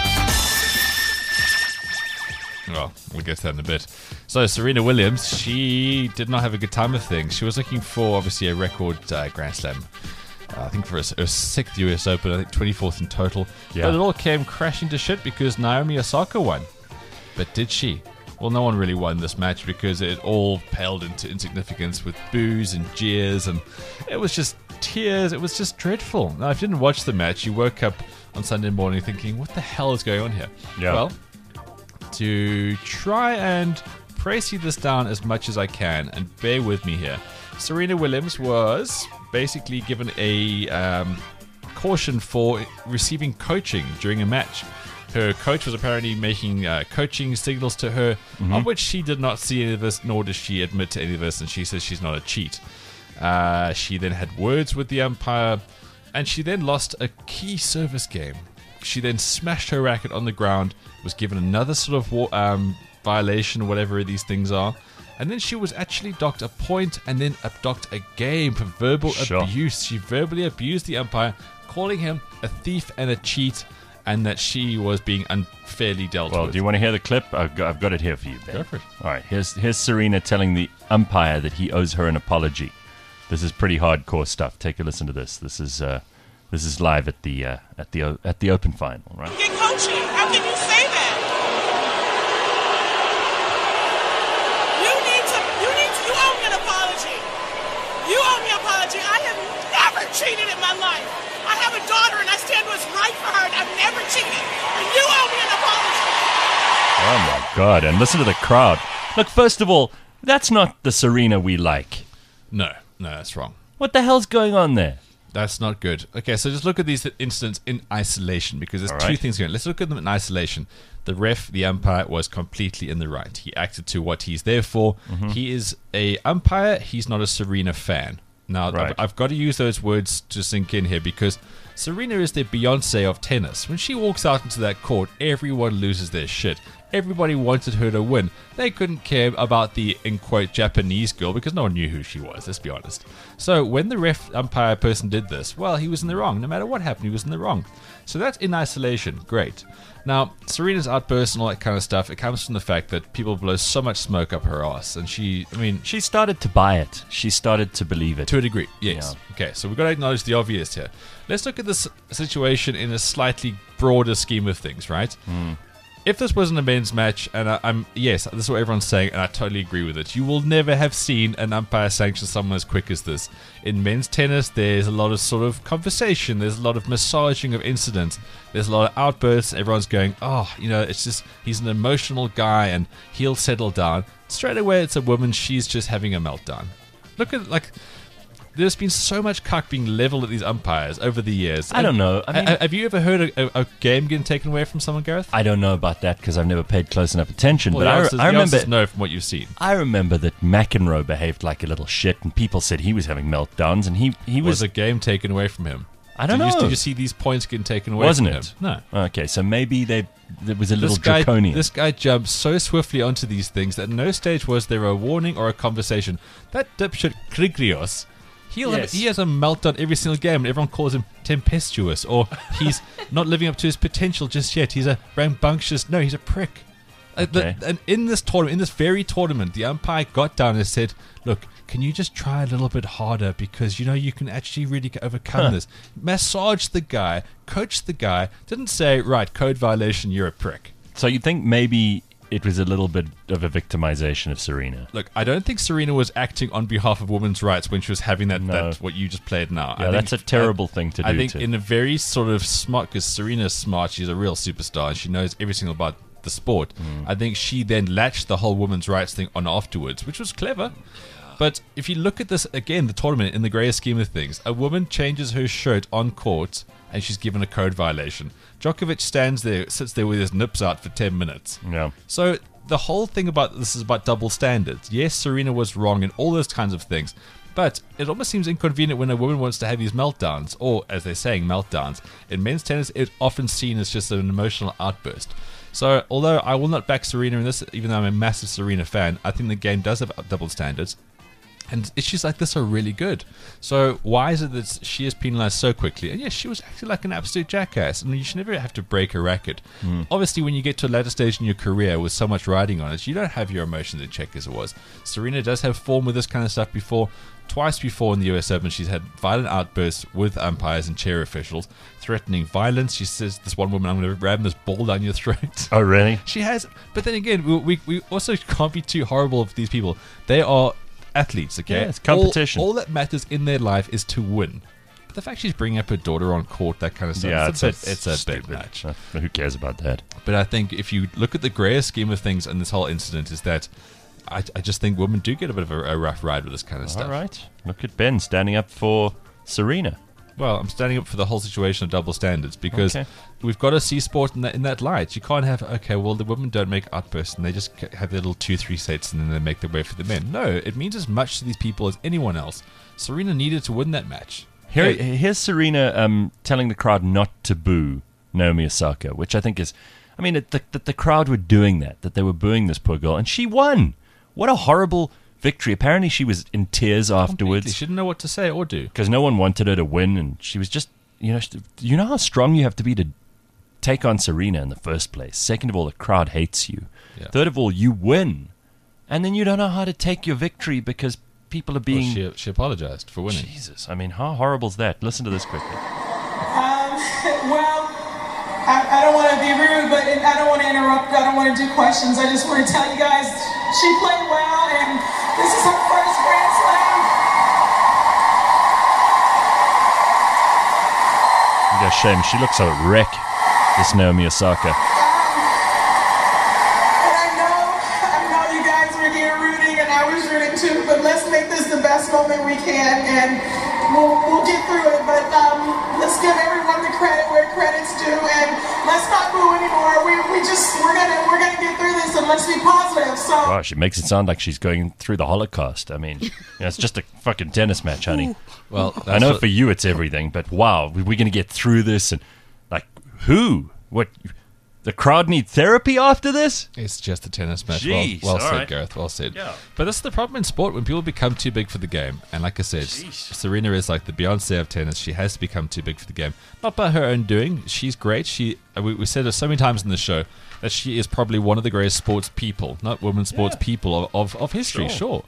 Well, we'll get to that in a bit. So, Serena Williams, she did not have a good time of things. She was looking for, obviously, a record Grand Slam. I think for her 6th US Open, I think 24th in total. Yeah. But it all came crashing to shit because Naomi Osaka won. But did she? Well, no one really won this match because it all paled into insignificance with boos and jeers, and it was just tears. It was just dreadful. Now, if you didn't watch the match, you woke up on Sunday morning thinking, what the hell is going on here? Yeah. Well, to try and précis this down as much as I can, and bear with me here, Serena Williams was basically given a caution for receiving coaching during a match. Her coach was apparently making coaching signals to her, of which she did not see any of this, nor does she admit to any of this, and she says she's not a cheat. She then had words with the umpire, and she then lost a key service game. She then smashed her racket on the ground, was given another sort of violation, whatever these things are, and then she was actually docked a point and then docked a game for verbal abuse. She verbally abused the umpire, calling him a thief and a cheat, and that she was being unfairly dealt with. Well, do you want to hear the clip? I've got it here for you, Ben. Go for it. All right, here's Serena telling the umpire that he owes her an apology. This is pretty hardcore stuff. Take a listen to this. This is live at the Open final, right? Get coaching. How can you say that? You owe me an apology. You owe me an apology. I have never cheated in my life. I have a daughter and I stand what's right for her, and I've never cheated. And you owe me an apology. Oh my God! And listen to the crowd. Look, first of all, that's not the Serena we like. No, that's wrong. What the hell's going on there? That's not good. Okay, so just look at these incidents in isolation because there's two things going on. Let's look at them in isolation. The ref, the umpire, was completely in the right. He acted to what he's there for. He is a umpire. He's not a Serena fan. Now, I've got to use those words to sink in here because Serena is the Beyonce of tennis. When she walks out into that court, everyone loses their shit. Everybody wanted her to win. They couldn't care about the, in quote, Japanese girl because no one knew who she was, let's be honest. So when the ref umpire person did this, well, he was in the wrong. No matter what happened, he was in the wrong. So that's in isolation. Great. Now, Serena's outburst and all that kind of stuff, it comes from the fact that people blow so much smoke up her ass. And she started to buy it. She started to believe it. To a degree, yes. Yeah. Okay, so we've got to acknowledge the obvious here. Let's look at this situation in a slightly broader scheme of things, right? if this wasn't a men's match, and yes, this is what everyone's saying, and I totally agree with it. You will never have seen an umpire sanction someone as quick as this. In men's tennis, there's a lot of sort of conversation. There's a lot of massaging of incidents. There's a lot of outbursts. Everyone's going, oh, it's just he's an emotional guy, and he'll settle down. Straight away, it's a woman. She's just having a meltdown. Look at there's been so much cuck being leveled at these umpires over the years. I don't know. I mean, have you ever heard a game getting taken away from someone, Gareth? I don't know about that because I've never paid close enough attention. Well, but I remember no from what you've seen. I remember that McEnroe behaved like a little shit, and people said he was having meltdowns, and he Was a game taken away from him? I don't know. Did you see these points getting taken away Wasn't from it? him? No. Okay, so maybe there was a little draconian. This guy jumped so swiftly onto these things that at no stage was there a warning or a conversation. That dipshit Krigrios, he has a meltdown every single game, and everyone calls him tempestuous, or he's not living up to his potential just yet. He's a rambunctious. No, he's a prick. Okay. And in this tournament, in this very tournament, the umpire got down and said, "Look, can you just try a little bit harder because you can actually really overcome this." Massage the guy, coach the guy. Didn't say, right, code violation, you're a prick. So you think maybe it was a little bit of a victimization of Serena? Look, I don't think Serena was acting on behalf of women's rights when she was having that what you just played now. Yeah, that's a terrible thing to do. I think in a very sort of smart, because Serena's smart, she's a real superstar, and she knows every single about the sport. I think she then latched the whole women's rights thing on afterwards, which was clever. But if you look at this again, the tournament in the greater scheme of things, a woman changes her shirt on court and she's given a code violation. Djokovic sits there with his nips out for 10 minutes. Yeah. So the whole thing about this is about double standards. Yes, Serena was wrong in all those kinds of things, but it almost seems inconvenient when a woman wants to have these meltdowns, or as they're saying, meltdowns. In men's tennis, it's often seen as just an emotional outburst. So although I will not back Serena in this, even though I'm a massive Serena fan, I think the game does have double standards. And issues like this are really good. So why is it that she is penalised so quickly? And yes, she was acting like an absolute jackass. And you should never have to break a racket. Obviously, when you get to a later stage in your career with so much riding on it, you don't have your emotions in check as it was. Serena does have form with this kind of stuff before. Twice before in the US Open, she's had violent outbursts with umpires and chair officials, threatening violence. She says, this one woman, I'm going to ram this ball down your throat. Oh, really? She has. But then again, we also can't be too horrible for these people. They are athletes, okay? Yeah, it's competition. All that matters in their life is to win. But the fact she's bringing up her daughter on court, that kind of stuff, Yeah, it's a bit stupid much. Who cares about that? But I think if you look at the grayer scheme of things in this whole incident, is that I just think women do get a bit of a rough ride with this kind of stuff. All right. Look at Ben standing up for Serena. Well, I'm standing up for the whole situation of double standards because Okay. we've got to see sport in that light. You can't have, okay, well, the women don't make outbursts and they just have their little 2-3 sets and then they make their way for the men. No, it means as much to these people as anyone else. Serena needed to win that match. Here's Serena telling the crowd not to boo Naomi Osaka, which I think is, I mean, that the crowd were doing that they were booing this poor girl, and she won. What a horrible victory. Apparently she was in tears afterwards. She didn't know what to say or do. Because no one wanted her to win, and she was just, you know how strong you have to be to take on Serena in the first place. Second of all, the crowd hates you. Yeah. Third of all, you win. And then you don't know how to take your victory because people are being... Well, she apologized for winning. Jesus, I mean, how horrible is that? Listen to this quickly. Well, I don't want to be rude, but I don't want to interrupt. I don't want to do questions. I just want to tell you guys she played well, and this is her first Grand Slam. What a shame. She looks a wreck, this Naomi Osaka. And I know you guys were here rooting, and I was rooting too, but let's make this the best moment we can, and we'll get through it, but let's give everyone the credit where credit's due, and let's not boo anymore. We're gonna get through this, and let's be positive. So Wow, she makes it sound like she's going through the Holocaust. I mean, it's just a fucking tennis match, honey. Well, I know for you it's everything, but wow, we're going to get through this, and like, who? What? The crowd need therapy after this? It's just a tennis match. Jeez, well said, all right. Gareth. Well said. Yeah. But that's the problem in sport when people become too big for the game. And like I said, Serena is like the Beyonce of tennis. She has to become too big for the game. Not by her own doing. She's great. We said it so many times in the show that she is probably one of the greatest sports people, not women sports people of history, sure.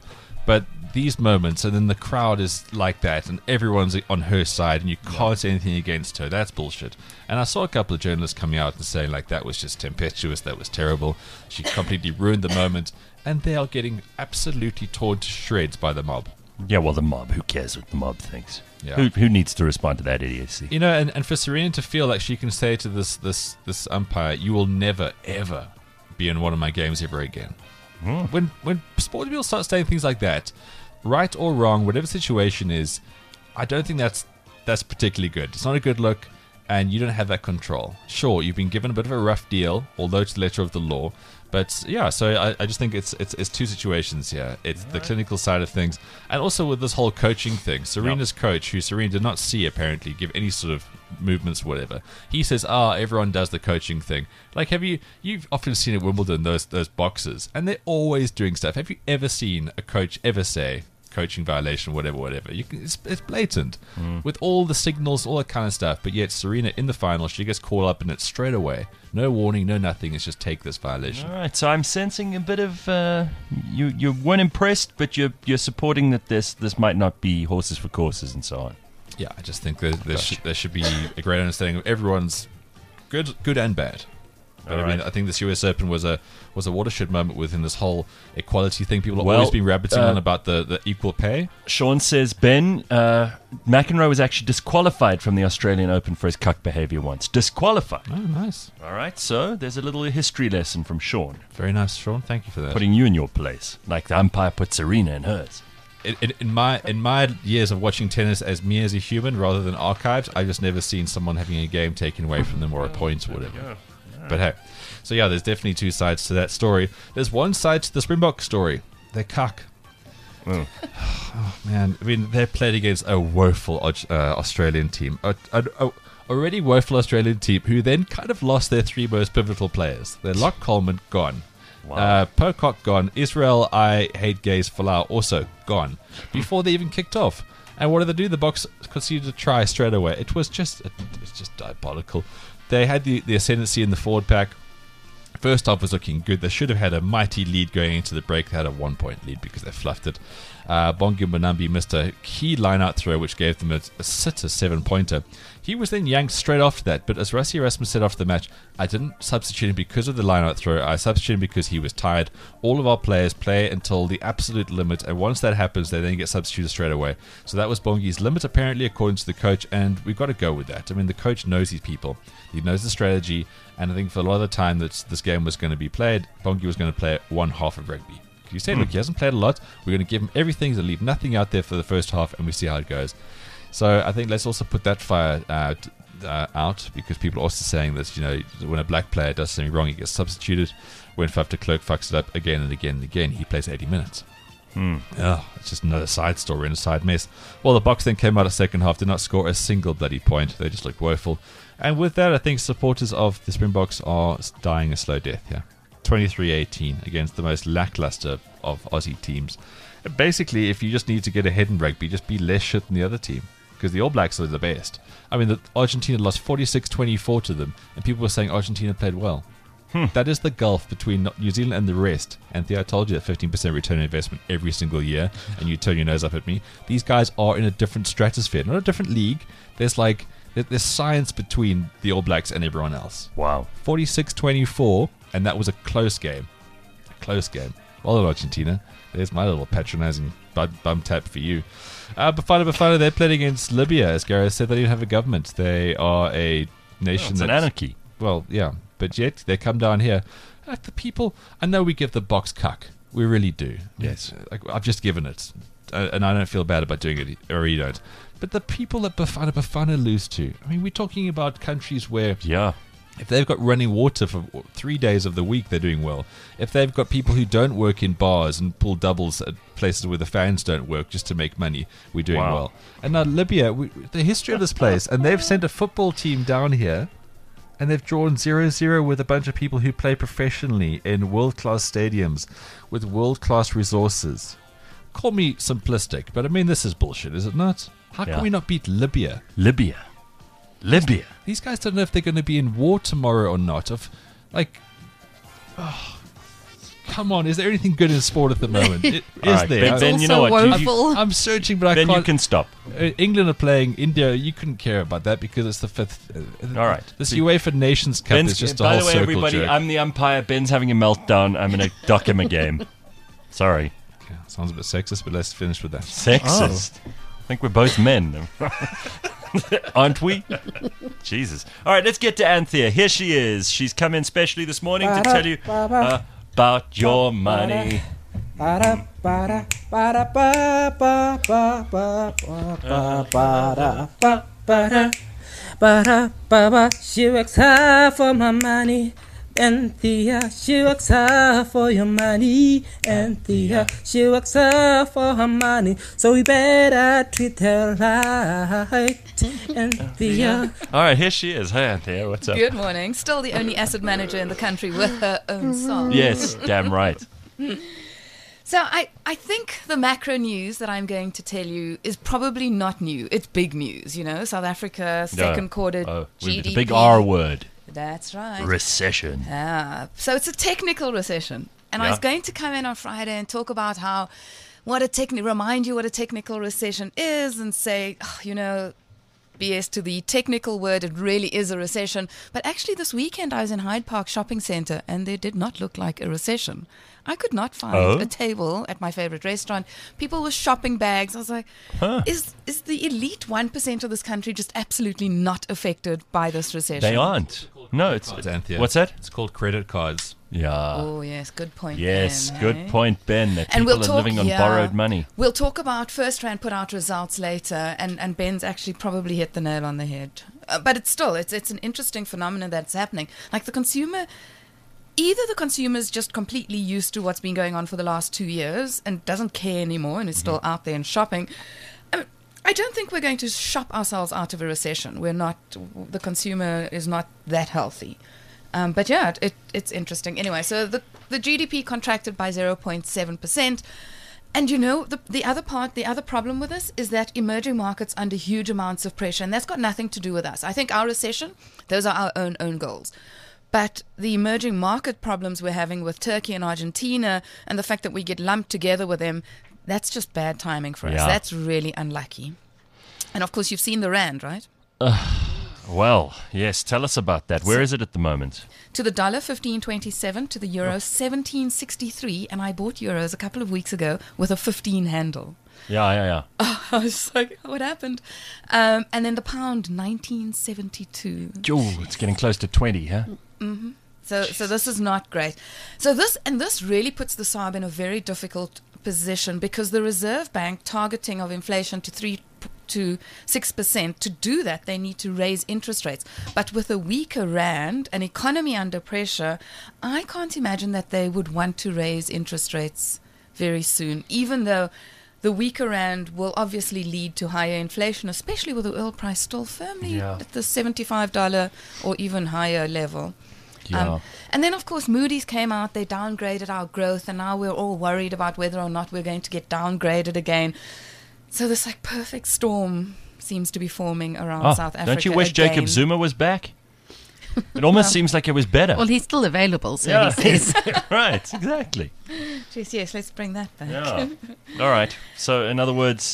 But these moments, and then the crowd is like that, and everyone's on her side, and you can't say anything against her. That's bullshit. And I saw a couple of journalists coming out and saying, like, that was just tempestuous, that was terrible. She completely ruined the moment, and they are getting absolutely torn to shreds by the mob. Yeah, well, the mob. Who cares what the mob thinks? Yeah. Who needs to respond to that idiocy? You know, and for Serena to feel like she can say to this umpire, "You will never ever be in one of my games ever again." When sports people start saying things like that, right or wrong, whatever the situation is, I don't think that's particularly good. It's not a good look, and you don't have that control. Sure, you've been given a bit of a rough deal, although to the letter of the law. But yeah, so I just think it's two situations here. It's the clinical side of things, and also with this whole coaching thing. Serena's coach, who Serena did not see apparently give any sort of movements, whatever. He says, everyone does the coaching thing. Like, you've often seen at Wimbledon those boxers, and they're always doing stuff. Have you ever seen a coach ever say coaching violation, whatever? It's blatant with all the signals, all that kind of stuff. But yet Serena in the final, she gets caught up in it straight away. No warning, no nothing. It's just take this violation. All right, so I'm sensing a bit of you weren't impressed, but you're supporting that this might not be horses for courses and so on. Yeah, I just think that there should be a great understanding of everyone's good and bad. But I mean, I think this US Open was a watershed moment within this whole equality thing. People have always been rabbiting on about the equal pay. Sean says, Ben, McEnroe was actually disqualified from the Australian Open for his cuck behaviour once. Disqualified. Oh, nice. All right, so there's a little history lesson from Sean. Very nice, Sean. Thank you for that. Putting you in your place, like the umpire put Serena in hers. In my years of watching tennis as me as a human rather than archives, I've just never seen someone having a game taken away from them or a point or whatever. But hey, so yeah, there's definitely two sides to that story. There's one side to the Springbok story. They're cuck. Oh man, I mean, they played against a woeful Australian team. A already woeful Australian team who then kind of lost their three most pivotal players. They're Locke Coleman, gone. Wow. Pocock, gone. Israel, I hate gays, Folau, also gone. Before they even kicked off. And what did they do? The Box conceded a try straight away. It's just diabolical. They had the ascendancy in the forward pack. First half was looking good. They should have had a mighty lead going into the break. They had a 1-point lead because they fluffed it. Bongi Mbonambi missed a key line-out throw, which gave them a 7-pointer. He was then yanked straight after that, but as Rassie Erasmus said after the match, I didn't substitute him because of the line-out throw. I substituted him because he was tired. All of our players play until the absolute limit, and once that happens, they then get substituted straight away. So that was Bongi's limit, apparently, according to the coach, and we've got to go with that. I mean, the coach knows his people. He knows the strategy, and I think for a lot of the time that this game was going to be played, Bongi was going to play one half of rugby. You say, look, he hasn't played a lot. We're going to give him everything to leave nothing out there for the first half, and we see how it goes. So I think let's also put that fire out because people are also saying that, you know, when a black player does something wrong, he gets substituted. When Faf de Klerk fucks it up again and again and again, he plays 80 minutes. It's just another side story and a side mess. Well, the Box then came out of second half, did not score a single bloody point. They just looked woeful. And with that, I think supporters of the Springboks are dying a slow death here. 23-18 against the most lackluster of Aussie teams. Basically, if you just need to get ahead in rugby, just be less shit than the other team. Because the All Blacks are the best. I mean, Argentina lost 46-24 to them, and people were saying Argentina played well. That is the gulf between New Zealand and the rest. And Theo, I told you that 15% return on investment every single year, and you turn your nose up at me. These guys are in a different stratosphere, not a different league. There's science between the All Blacks and everyone else. Wow. 46-24, and that was a close game. Well done, Argentina. There's my little patronizing bum tap for you. Bafana, they played against Libya. As Gareth said, they didn't have a government. They are a nation it's an anarchy. Well, yeah, but yet they come down here. Like the people, I know we give the Box cuck. We really do. Yes. Like, I've just given it, and I don't feel bad about doing it, or you don't. But the people that Bafana lose to, I mean, we're talking about countries where... Yeah. If they've got running water for 3 days of the week, they're doing well. If they've got people who don't work in bars and pull doubles at places where the fans don't work just to make money, we're doing well. And now Libya, the history of this place, and they've sent a football team down here, and they've drawn 0-0 with a bunch of people who play professionally in world-class stadiums with world-class resources. Call me simplistic, but I mean, this is bullshit, is it not? How can we not beat Libya? Libya. These guys don't know if they're going to be in war tomorrow or not. come on, is there anything good in sport at the moment? Is right, there? Ben, It's you know also what? woeful. I'm searching, but I Ben, can't. you can stop. England are playing India. You couldn't care about that because it's the fifth. All right. This UEFA Nations Cup is just a by whole the way, circle everybody, jerk. I'm the umpire. Ben's having a meltdown. I'm going to dock him a game. Sorry. Okay, sounds a bit sexist, but let's finish with that. Sexist. I think we're both men. Aren't we? Jesus. All right, let's get to Anthea. Here she is. She's come in specially this morning to tell you about your money. She works hard for my money. Anthea, she works hard for your money. Anthea, she works hard for her money. So we better treat her right. Anthea. All right, here she is. Hi, Anthea. What's up? Good morning. Still the only asset manager in the country with her own song. Yes, damn right. So I think the macro news that I'm going to tell you is probably not new. It's big news, you know. South Africa, second quarter GDP. The big R word. That's right. Recession. So it's a technical recession. And I was going to come in on Friday and talk about how, remind you what a technical recession is and say, BS to the technical word, it really is a recession. But actually this weekend I was in Hyde Park Shopping Centre and there did not look like a recession. I could not find a table at my favorite restaurant. People with shopping bags. I was like, is the elite 1% of this country just absolutely not affected by this recession? They aren't. No, it's Anthea. What's that? It's called credit cards. Yeah. Oh, yes. Good point, Yes, Ben, good eh? point, Ben. That And people we'll are living on borrowed money. We'll talk about First Rand put out results later, and Ben's actually probably hit the nail on the head. But it's an interesting phenomenon that's happening. Like the consumer, either the consumer's just completely used to what's been going on for the last 2 years and doesn't care anymore and is still out there and shopping. I don't think we're going to shop ourselves out of a recession. We're not. The consumer is not that healthy. But yeah, it's interesting. Anyway, so the GDP contracted by 0.7%. And you know, the other problem with this is that emerging markets under huge amounts of pressure, and that's got nothing to do with us. I think our recession, those are our own goals. But the emerging market problems we're having with Turkey and Argentina and the fact that we get lumped together with them, that's just bad timing for us. That's really unlucky. And of course, you've seen the Rand, right? Well, yes. Tell us about that. Where is it at the moment? To the dollar, 15.27, to the euro, 17.63. And I bought euros a couple of weeks ago with a 15 handle. Yeah. I was like, what happened? And then the pound, 19.72. Oh, it's getting close to 20, huh? Mm-hmm. So this is not great. So this really puts the SARB in a very difficult position because the Reserve Bank targeting of inflation to 3 to 6%. To do that, they need to raise interest rates. But with a weaker rand, an economy under pressure, I can't imagine that they would want to raise interest rates very soon, even though the weaker rand will obviously lead to higher inflation, especially with the oil price still firmly at the $75 or even higher level. And then, of course, Moody's came out, they downgraded our growth, and now we're all worried about whether or not we're going to get downgraded again. So this perfect storm seems to be forming around South Africa. Don't you wish again. Jacob Zuma was back? It almost seems like it was better. Well, he's still available, so he says. Right, exactly. Jeez, yes, let's bring that back. Yeah. All right. So, in other words,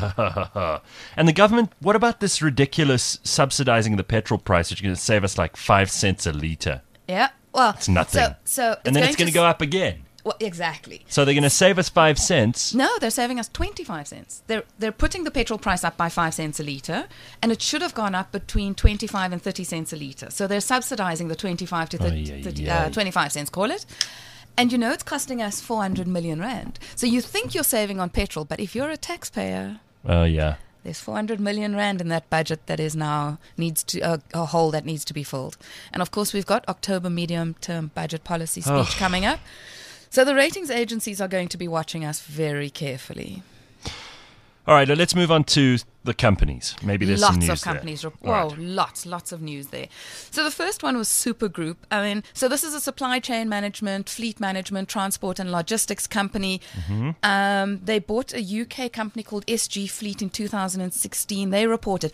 and the government, what about this ridiculous subsidizing the petrol price, which is going to save us like 5 cents a litre? Yeah, well, it's nothing. So and then it's going to go up again. Well, exactly. So they're going to save us 5 cents. No, they're saving us 25 cents. They're putting the petrol price up by 5 cents a litre, and it should have gone up between 25 and 30 cents a litre. So they're subsidizing the 25 to 25 cents, call it. And you know it's costing us 400 million rand. So you think you're saving on petrol, but if you're a taxpayer... Oh, yeah. There's 400 million rand in that budget that is now needs to a hole that needs to be filled. And of course, we've got October medium-term budget policy speech coming up. So the ratings agencies are going to be watching us very carefully. All right, let's move on to the companies. Maybe there's some news Lots of companies. there. Whoa, All right. lots of news there. So the first one was Supergroup. I mean, so this is a supply chain management, fleet management, transport and logistics company. They bought a UK company called SG Fleet in 2016. They reported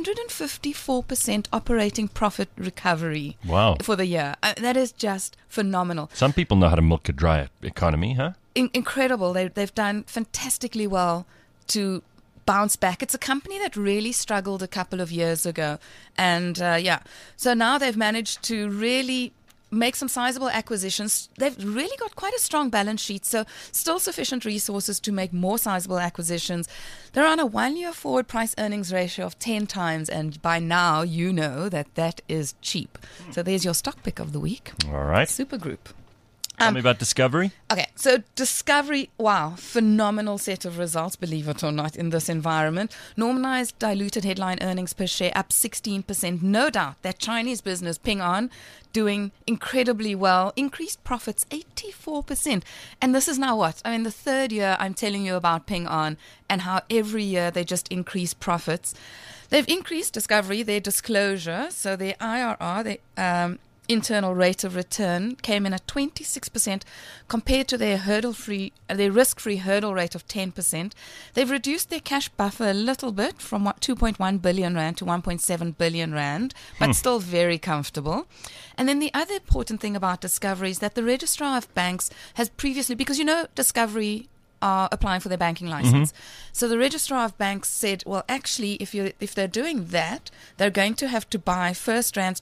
154% operating profit recovery Wow. for the year. That is just phenomenal. Some people know how to milk a dry economy, huh? Incredible. They've done fantastically well to bounce back. It's a company that really struggled a couple of years ago. And so now they've managed to really make some sizable acquisitions. They've really got quite a strong balance sheet, so still sufficient resources to make more sizable acquisitions. They're on a 1-year forward price earnings ratio of 10 times, and by now you know that is cheap. So there's your stock pick of the week. All right. Supergroup. Tell me about Discovery. Okay, so Discovery, wow, phenomenal set of results, believe it or not, in this environment. Normalized diluted headline earnings per share up 16%. No doubt that Chinese business, Ping An, doing incredibly well, increased profits 84%. And this is now what? I mean, the third year I'm telling you about Ping An and how every year they just increase profits. They've increased Discovery, their disclosure, so their IRR, their internal rate of return came in at 26% compared to their risk-free hurdle rate of 10%. They've reduced their cash buffer a little bit from 2.1 billion rand to 1.7 billion rand, but still very comfortable. And then the other important thing about Discovery is that the Registrar of Banks has previously, because you know Discovery are applying for their banking license. So the Registrar of Banks said, well, actually, if they're doing that, they're going to have to buy First Rand's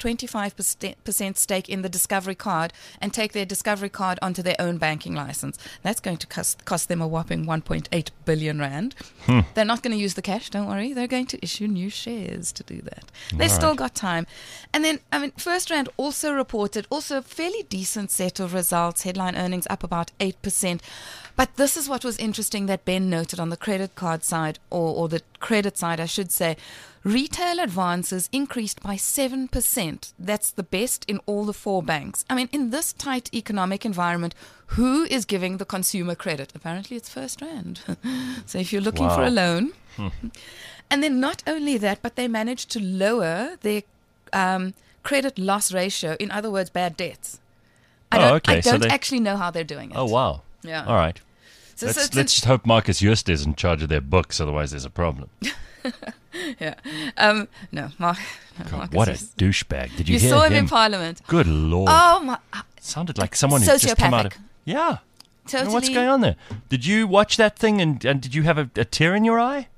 25% stake in the Discovery card and take their Discovery card onto their own banking license. That's going to cost them a whopping 1.8 billion rand. They're not going to use the cash, don't worry. They're going to issue new shares to do that. They've still got time. And then, I mean, First Rand also reported a fairly decent set of results, headline earnings up about 8%. But this is what was interesting that Ben noted on the credit card side, or the credit side, I should say. Retail advances increased by 7%. That's the best in all the 4 banks. I mean, in this tight economic environment, who is giving the consumer credit? Apparently, it's First Rand. So if you're looking for a loan. And then not only that, but they managed to lower their credit loss ratio, in other words, bad debts. I don't actually know how they're doing it. Oh, wow. Yeah. All right. So Let's just hope Marcus Joost is in charge of their books, otherwise there's a problem. Yeah. No, God, Marcus what a is- douchebag. Did you You hear saw him in Parliament. Good Lord. Oh, my. Sounded like someone who just come out of... Sociopathic. Yeah. Totally. What's going on there? Did you watch that thing and did you have a tear in your eye?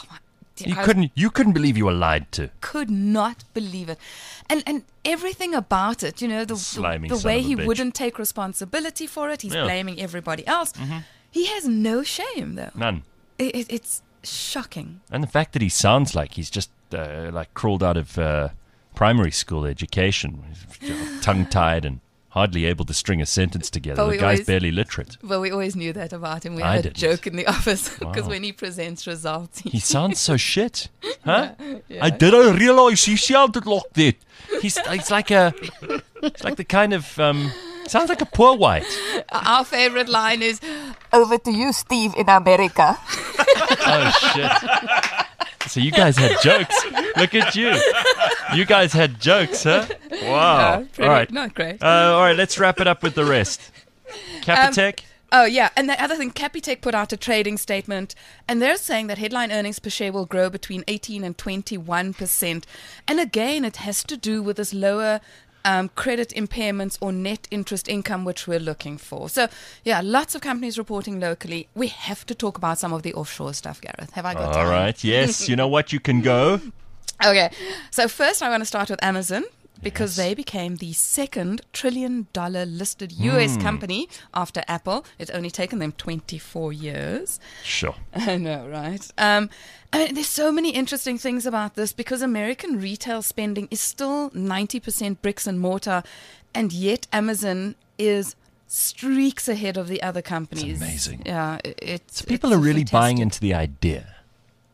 You couldn't believe you were lied to. Could not believe it. And everything about it, you know, Slimy the son way of a he bitch. wouldn't take responsibility for it, he's Yeah. blaming everybody else. He has no shame, though. None. It's shocking. And the fact that he sounds like he's just like crawled out of primary school education, tongue-tied and hardly able to string a sentence together. But The we guy's always- barely literate. Well, we always knew that about him. We I had didn't. a joke in the office because Wow. when he presents results, He sounds so shit, huh? Yeah. I didn't realize he sounded like that. He's like the kind of sounds like a poor white. Our favorite line is, "Over to you, Steve, in America." Oh shit! So you guys had jokes. Look at you. You guys had jokes, huh? Wow. Pretty, All right. not great. All right. Let's wrap it up with the rest. Capitec. Oh, yeah. And the other thing, Capitec put out a trading statement, and they're saying that headline earnings per share will grow between 18 and 21%. And again, it has to do with this lower credit impairments or net interest income, which we're looking for. So, yeah, lots of companies reporting locally. We have to talk about some of the offshore stuff, Gareth. Have I got time? All right. Yes. You know what? You can go. Okay. So first I want to start with Amazon, because they became the second $1 trillion listed US company after Apple. It's only taken them 24 years. Sure. I know, right? I mean, there's so many interesting things about this, because American retail spending is still 90% bricks and mortar, and yet Amazon is streaks ahead of the other companies. It's amazing. Yeah, So people are really buying into the idea.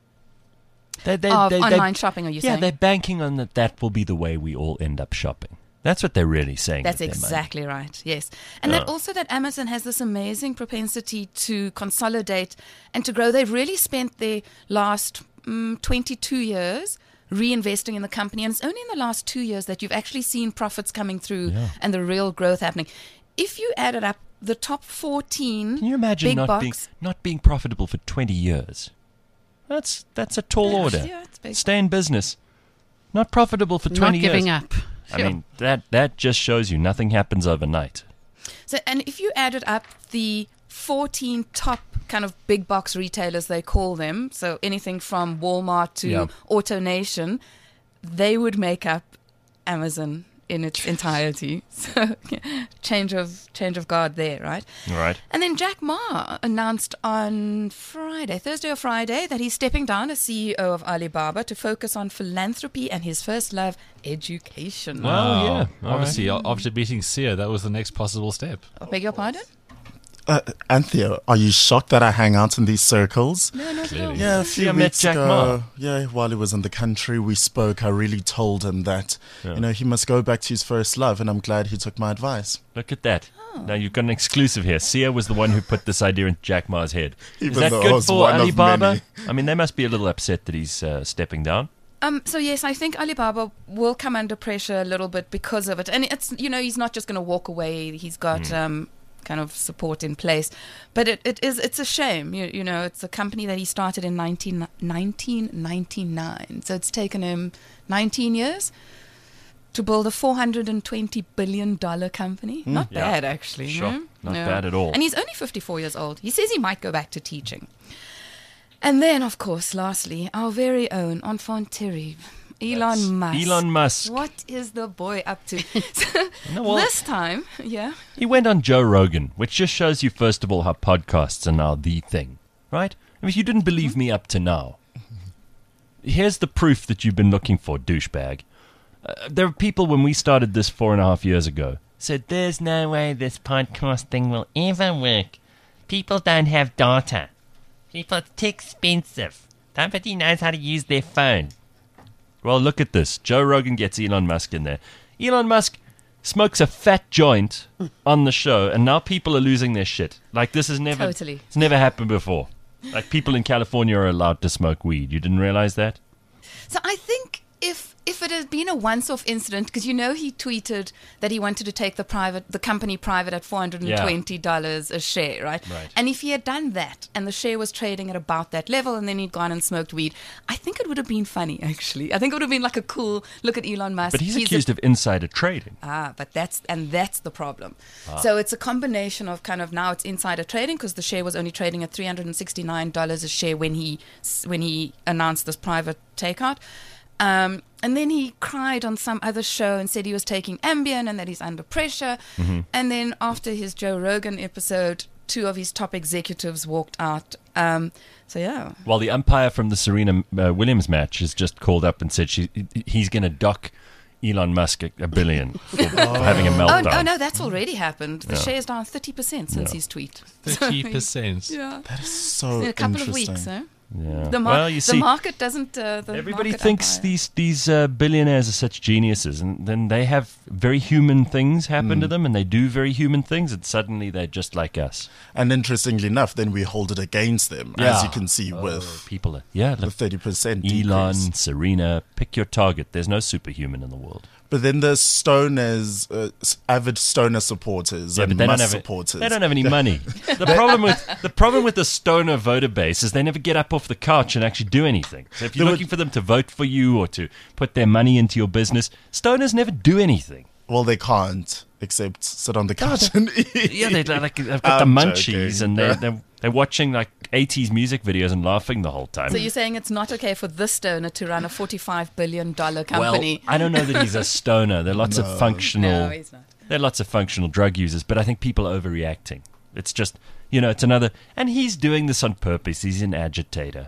Of online shopping, are you yeah, saying? they're banking on that will be the way we all end up shopping. That's what they're really saying. That's with their money. exactly right. Yes, and that also that Amazon has this amazing propensity to consolidate and to grow. They've really spent their last 22 years reinvesting in the company, and it's only in the last 2 years that you've actually seen profits coming through and the real growth happening. If you added up the top 14, Can you imagine big not being profitable for 20 years? That's a tall order. Yeah, it's big. Stay in business. Not profitable for 20 Not years. giving up. I mean, that just shows you nothing happens overnight. So, and if you added up the 14 top kind of big box retailers, they call them, so anything from Walmart to AutoNation, they would make up Amazon in its entirety. So change of guard there, right? Right. And then Jack Ma announced on Thursday or Friday, that he's stepping down as CEO of Alibaba to focus on philanthropy and his first love, education. Well, yeah. All Obviously, after beating Sia, that was the next possible step. I beg your pardon? Anthea, are you shocked that I hang out in these circles? No, not at all. Yeah, a See, I few met weeks Jack ago, while he was in the country, we spoke. I really told him that, he must go back to his first love, and I'm glad he took my advice. Look at that. Now you've got an exclusive here. Sia was the one who put this idea in Jack Ma's head. Even Is that though I good was for one of Alibaba? many. I mean, they must be a little upset that he's stepping down. So yes, I think Alibaba will come under pressure a little bit because of it. And it's, he's not just going to walk away. He's got kind of support in place. But it's a shame. It's a company that he started in 1999. So it's taken him 19 years to build a $420 billion company. Not bad, actually. Sure. Not bad at all. And he's only 54 years old. He says he might go back to teaching. And then, of course, lastly, our very own enfant terrible, Elon Musk. Elon Musk. What is the boy up to? well- This time, He went on Joe Rogan, which just shows you, first of all, how podcasts are now the thing, right? I mean, if you didn't believe me up to now, here's the proof that you've been looking for, douchebag. There are people, when we started this 4.5 years ago, said, there's no way this podcast thing will ever work. People don't have data. People, it's too expensive. Nobody knows how to use their phone. Well, look at this. Joe Rogan gets Elon Musk in there. Elon Musk smokes a fat joint on the show, and now people are losing their shit. Like, this has never... Totally. It's never happened before. Like, people in California are allowed to smoke weed. You didn't realize that? So I think if it had been a once-off incident, because he tweeted that he wanted to take the company private at $420 a share, right? And if he had done that and the share was trading at about that level and then he'd gone and smoked weed, I think it would have been funny, actually. I think it would have been like a cool look at Elon Musk. But he's accused of insider trading. But that's the problem. So it's a combination of kind of, now it's insider trading because the share was only trading at $369 a share when he announced this private takeout. And then he cried on some other show and said he was taking Ambien and that he's under pressure. And then after his Joe Rogan episode, 2 of his top executives walked out. Well, the umpire from the Serena Williams match has just called up and said he's going to dock Elon Musk a billion for having a meltdown. Oh, no, that's already happened. The share's down 30% since his tweet. 30%. That is so In a couple interesting. of weeks, eh? Yeah. The market doesn't. Everybody thinks these billionaires are such geniuses, and then they have very human things happen to them, and they do very human things, and suddenly they're just like us. And interestingly enough, then we hold it against them, as you can see with people. the 30% Elon, decrease. Serena, pick your target. There's no superhuman in the world. But then the stoners, avid stoner supporters and but Musk supporters. They don't have any money. The problem with the stoner voter base is they never get up off the couch and actually do anything. So if you're looking for them to vote for you or to put their money into your business, stoners never do anything. Well, they can't, except sit on the couch and eat. Yeah, they've got the munchies, and they're watching like 80s music videos and laughing the whole time. So you're saying it's not okay for this stoner to run a $45 billion company? Well, I don't know that he's a stoner. There are lots of functional... No, he's not. There are lots of functional drug users, but I think people are overreacting. It's just, it's another... And he's doing this on purpose. He's an agitator.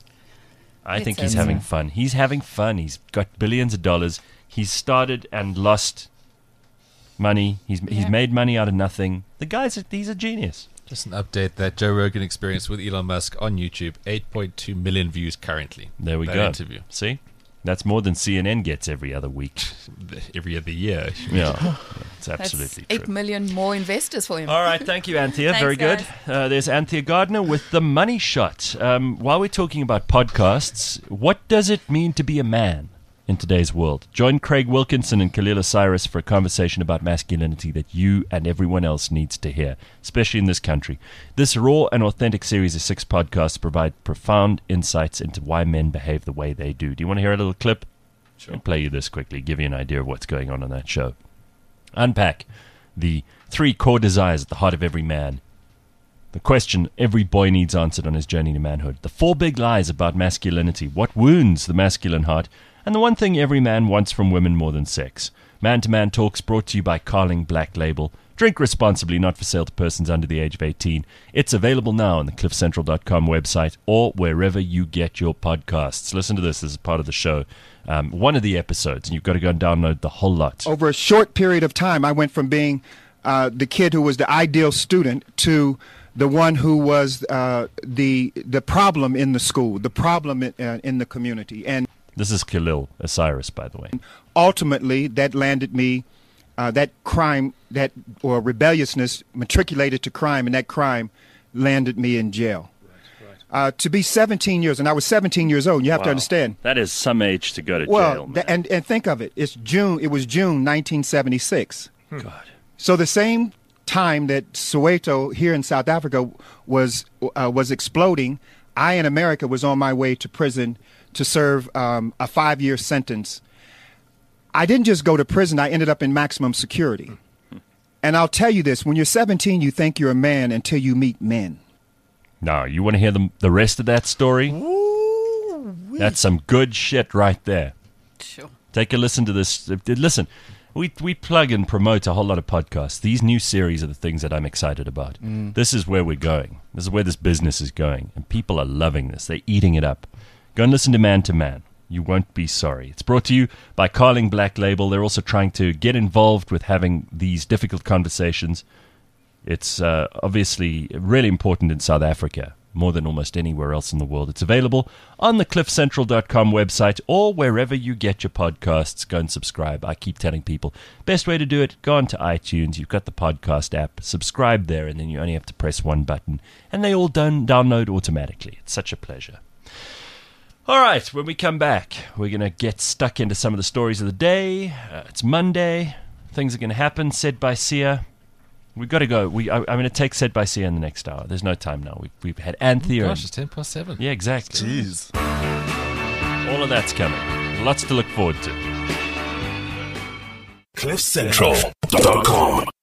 I think he's having fun. He's having fun. He's got billions of dollars. He's started and lost money. He's made money out of nothing. He's a genius. Just an update, that Joe Rogan experience with Elon Musk on YouTube, 8.2 million views currently. There we that go. Interview. See? That's more than CNN gets every other week. Every other year. Yeah, it's That's absolutely 8 true. million more investors for him. All right, thank you, Anthea. Thanks, Very good. guys. There's Anthea Gardner with The Money Shot. While we're talking about podcasts, what does it mean to be a man in today's world? Join Craig Wilkinson and Khalil Osiris for a conversation about masculinity that you and everyone else needs to hear, especially in this country. This raw and authentic series of 6 podcasts provide profound insights into why men behave the way they do. Do you want to hear a little clip? Sure. I'll play you this quickly, give you an idea of what's going on that show. Unpack the 3 core desires at the heart of every man. The question every boy needs answered on his journey to manhood. The 4 big lies about masculinity. What wounds the masculine heart? And the one thing every man wants from women more than sex. Man-to-Man Talks brought to you by Carling Black Label. Drink responsibly, not for sale to persons under the age of 18. It's available now on the cliffcentral.com website or wherever you get your podcasts. Listen to this. This is part of the show. One of the episodes, and you've got to go and download the whole lot. Over a short period of time, I went from being the kid who was the ideal student to the one who was the problem in the school, the problem in the community. And this is Khalil Osiris, by the way. Ultimately, that landed me, that crime, or rebelliousness matriculated to crime, and that crime landed me in jail. To be 17 years, and I was 17 years old, you have to understand. That is some age to go to jail, man. And think of it. It was June 1976. God. So the same time that Soweto here in South Africa was exploding, I in America was on my way to prison to serve a 5-year sentence. I didn't just go to prison. I ended up in maximum security. And I'll tell you this, when you're 17, you think you're a man until you meet men. Now, you want to hear the rest of that story? Ooh-wee. That's some good shit right there. Sure. Take a listen to this. Listen, we plug and promote a whole lot of podcasts. These new series are the things that I'm excited about. This is where we're going. This is where this business is going. And people are loving this. They're eating it up. Go and listen to Man to Man. You won't be sorry. It's brought to you by Carling Black Label. They're also trying to get involved with having these difficult conversations. It's obviously really important in South Africa, more than almost anywhere else in the world. It's available on the cliffcentral.com website or wherever you get your podcasts. Go and subscribe. I keep telling people, best way to do it, go on to iTunes. You've got the podcast app. Subscribe there, and then you only have to press one button. And they all download automatically. It's such a pleasure. All right, when we come back, we're going to get stuck into some of the stories of the day. It's Monday. Things are going to happen. Said by Sia. We've got to go. I'm going to take Said by Sia in the next hour. There's no time now. We've had Anthea. Oh gosh, it's 10:07. Yeah, exactly. Jeez. All of that's coming. Lots to look forward to. CliffCentral.com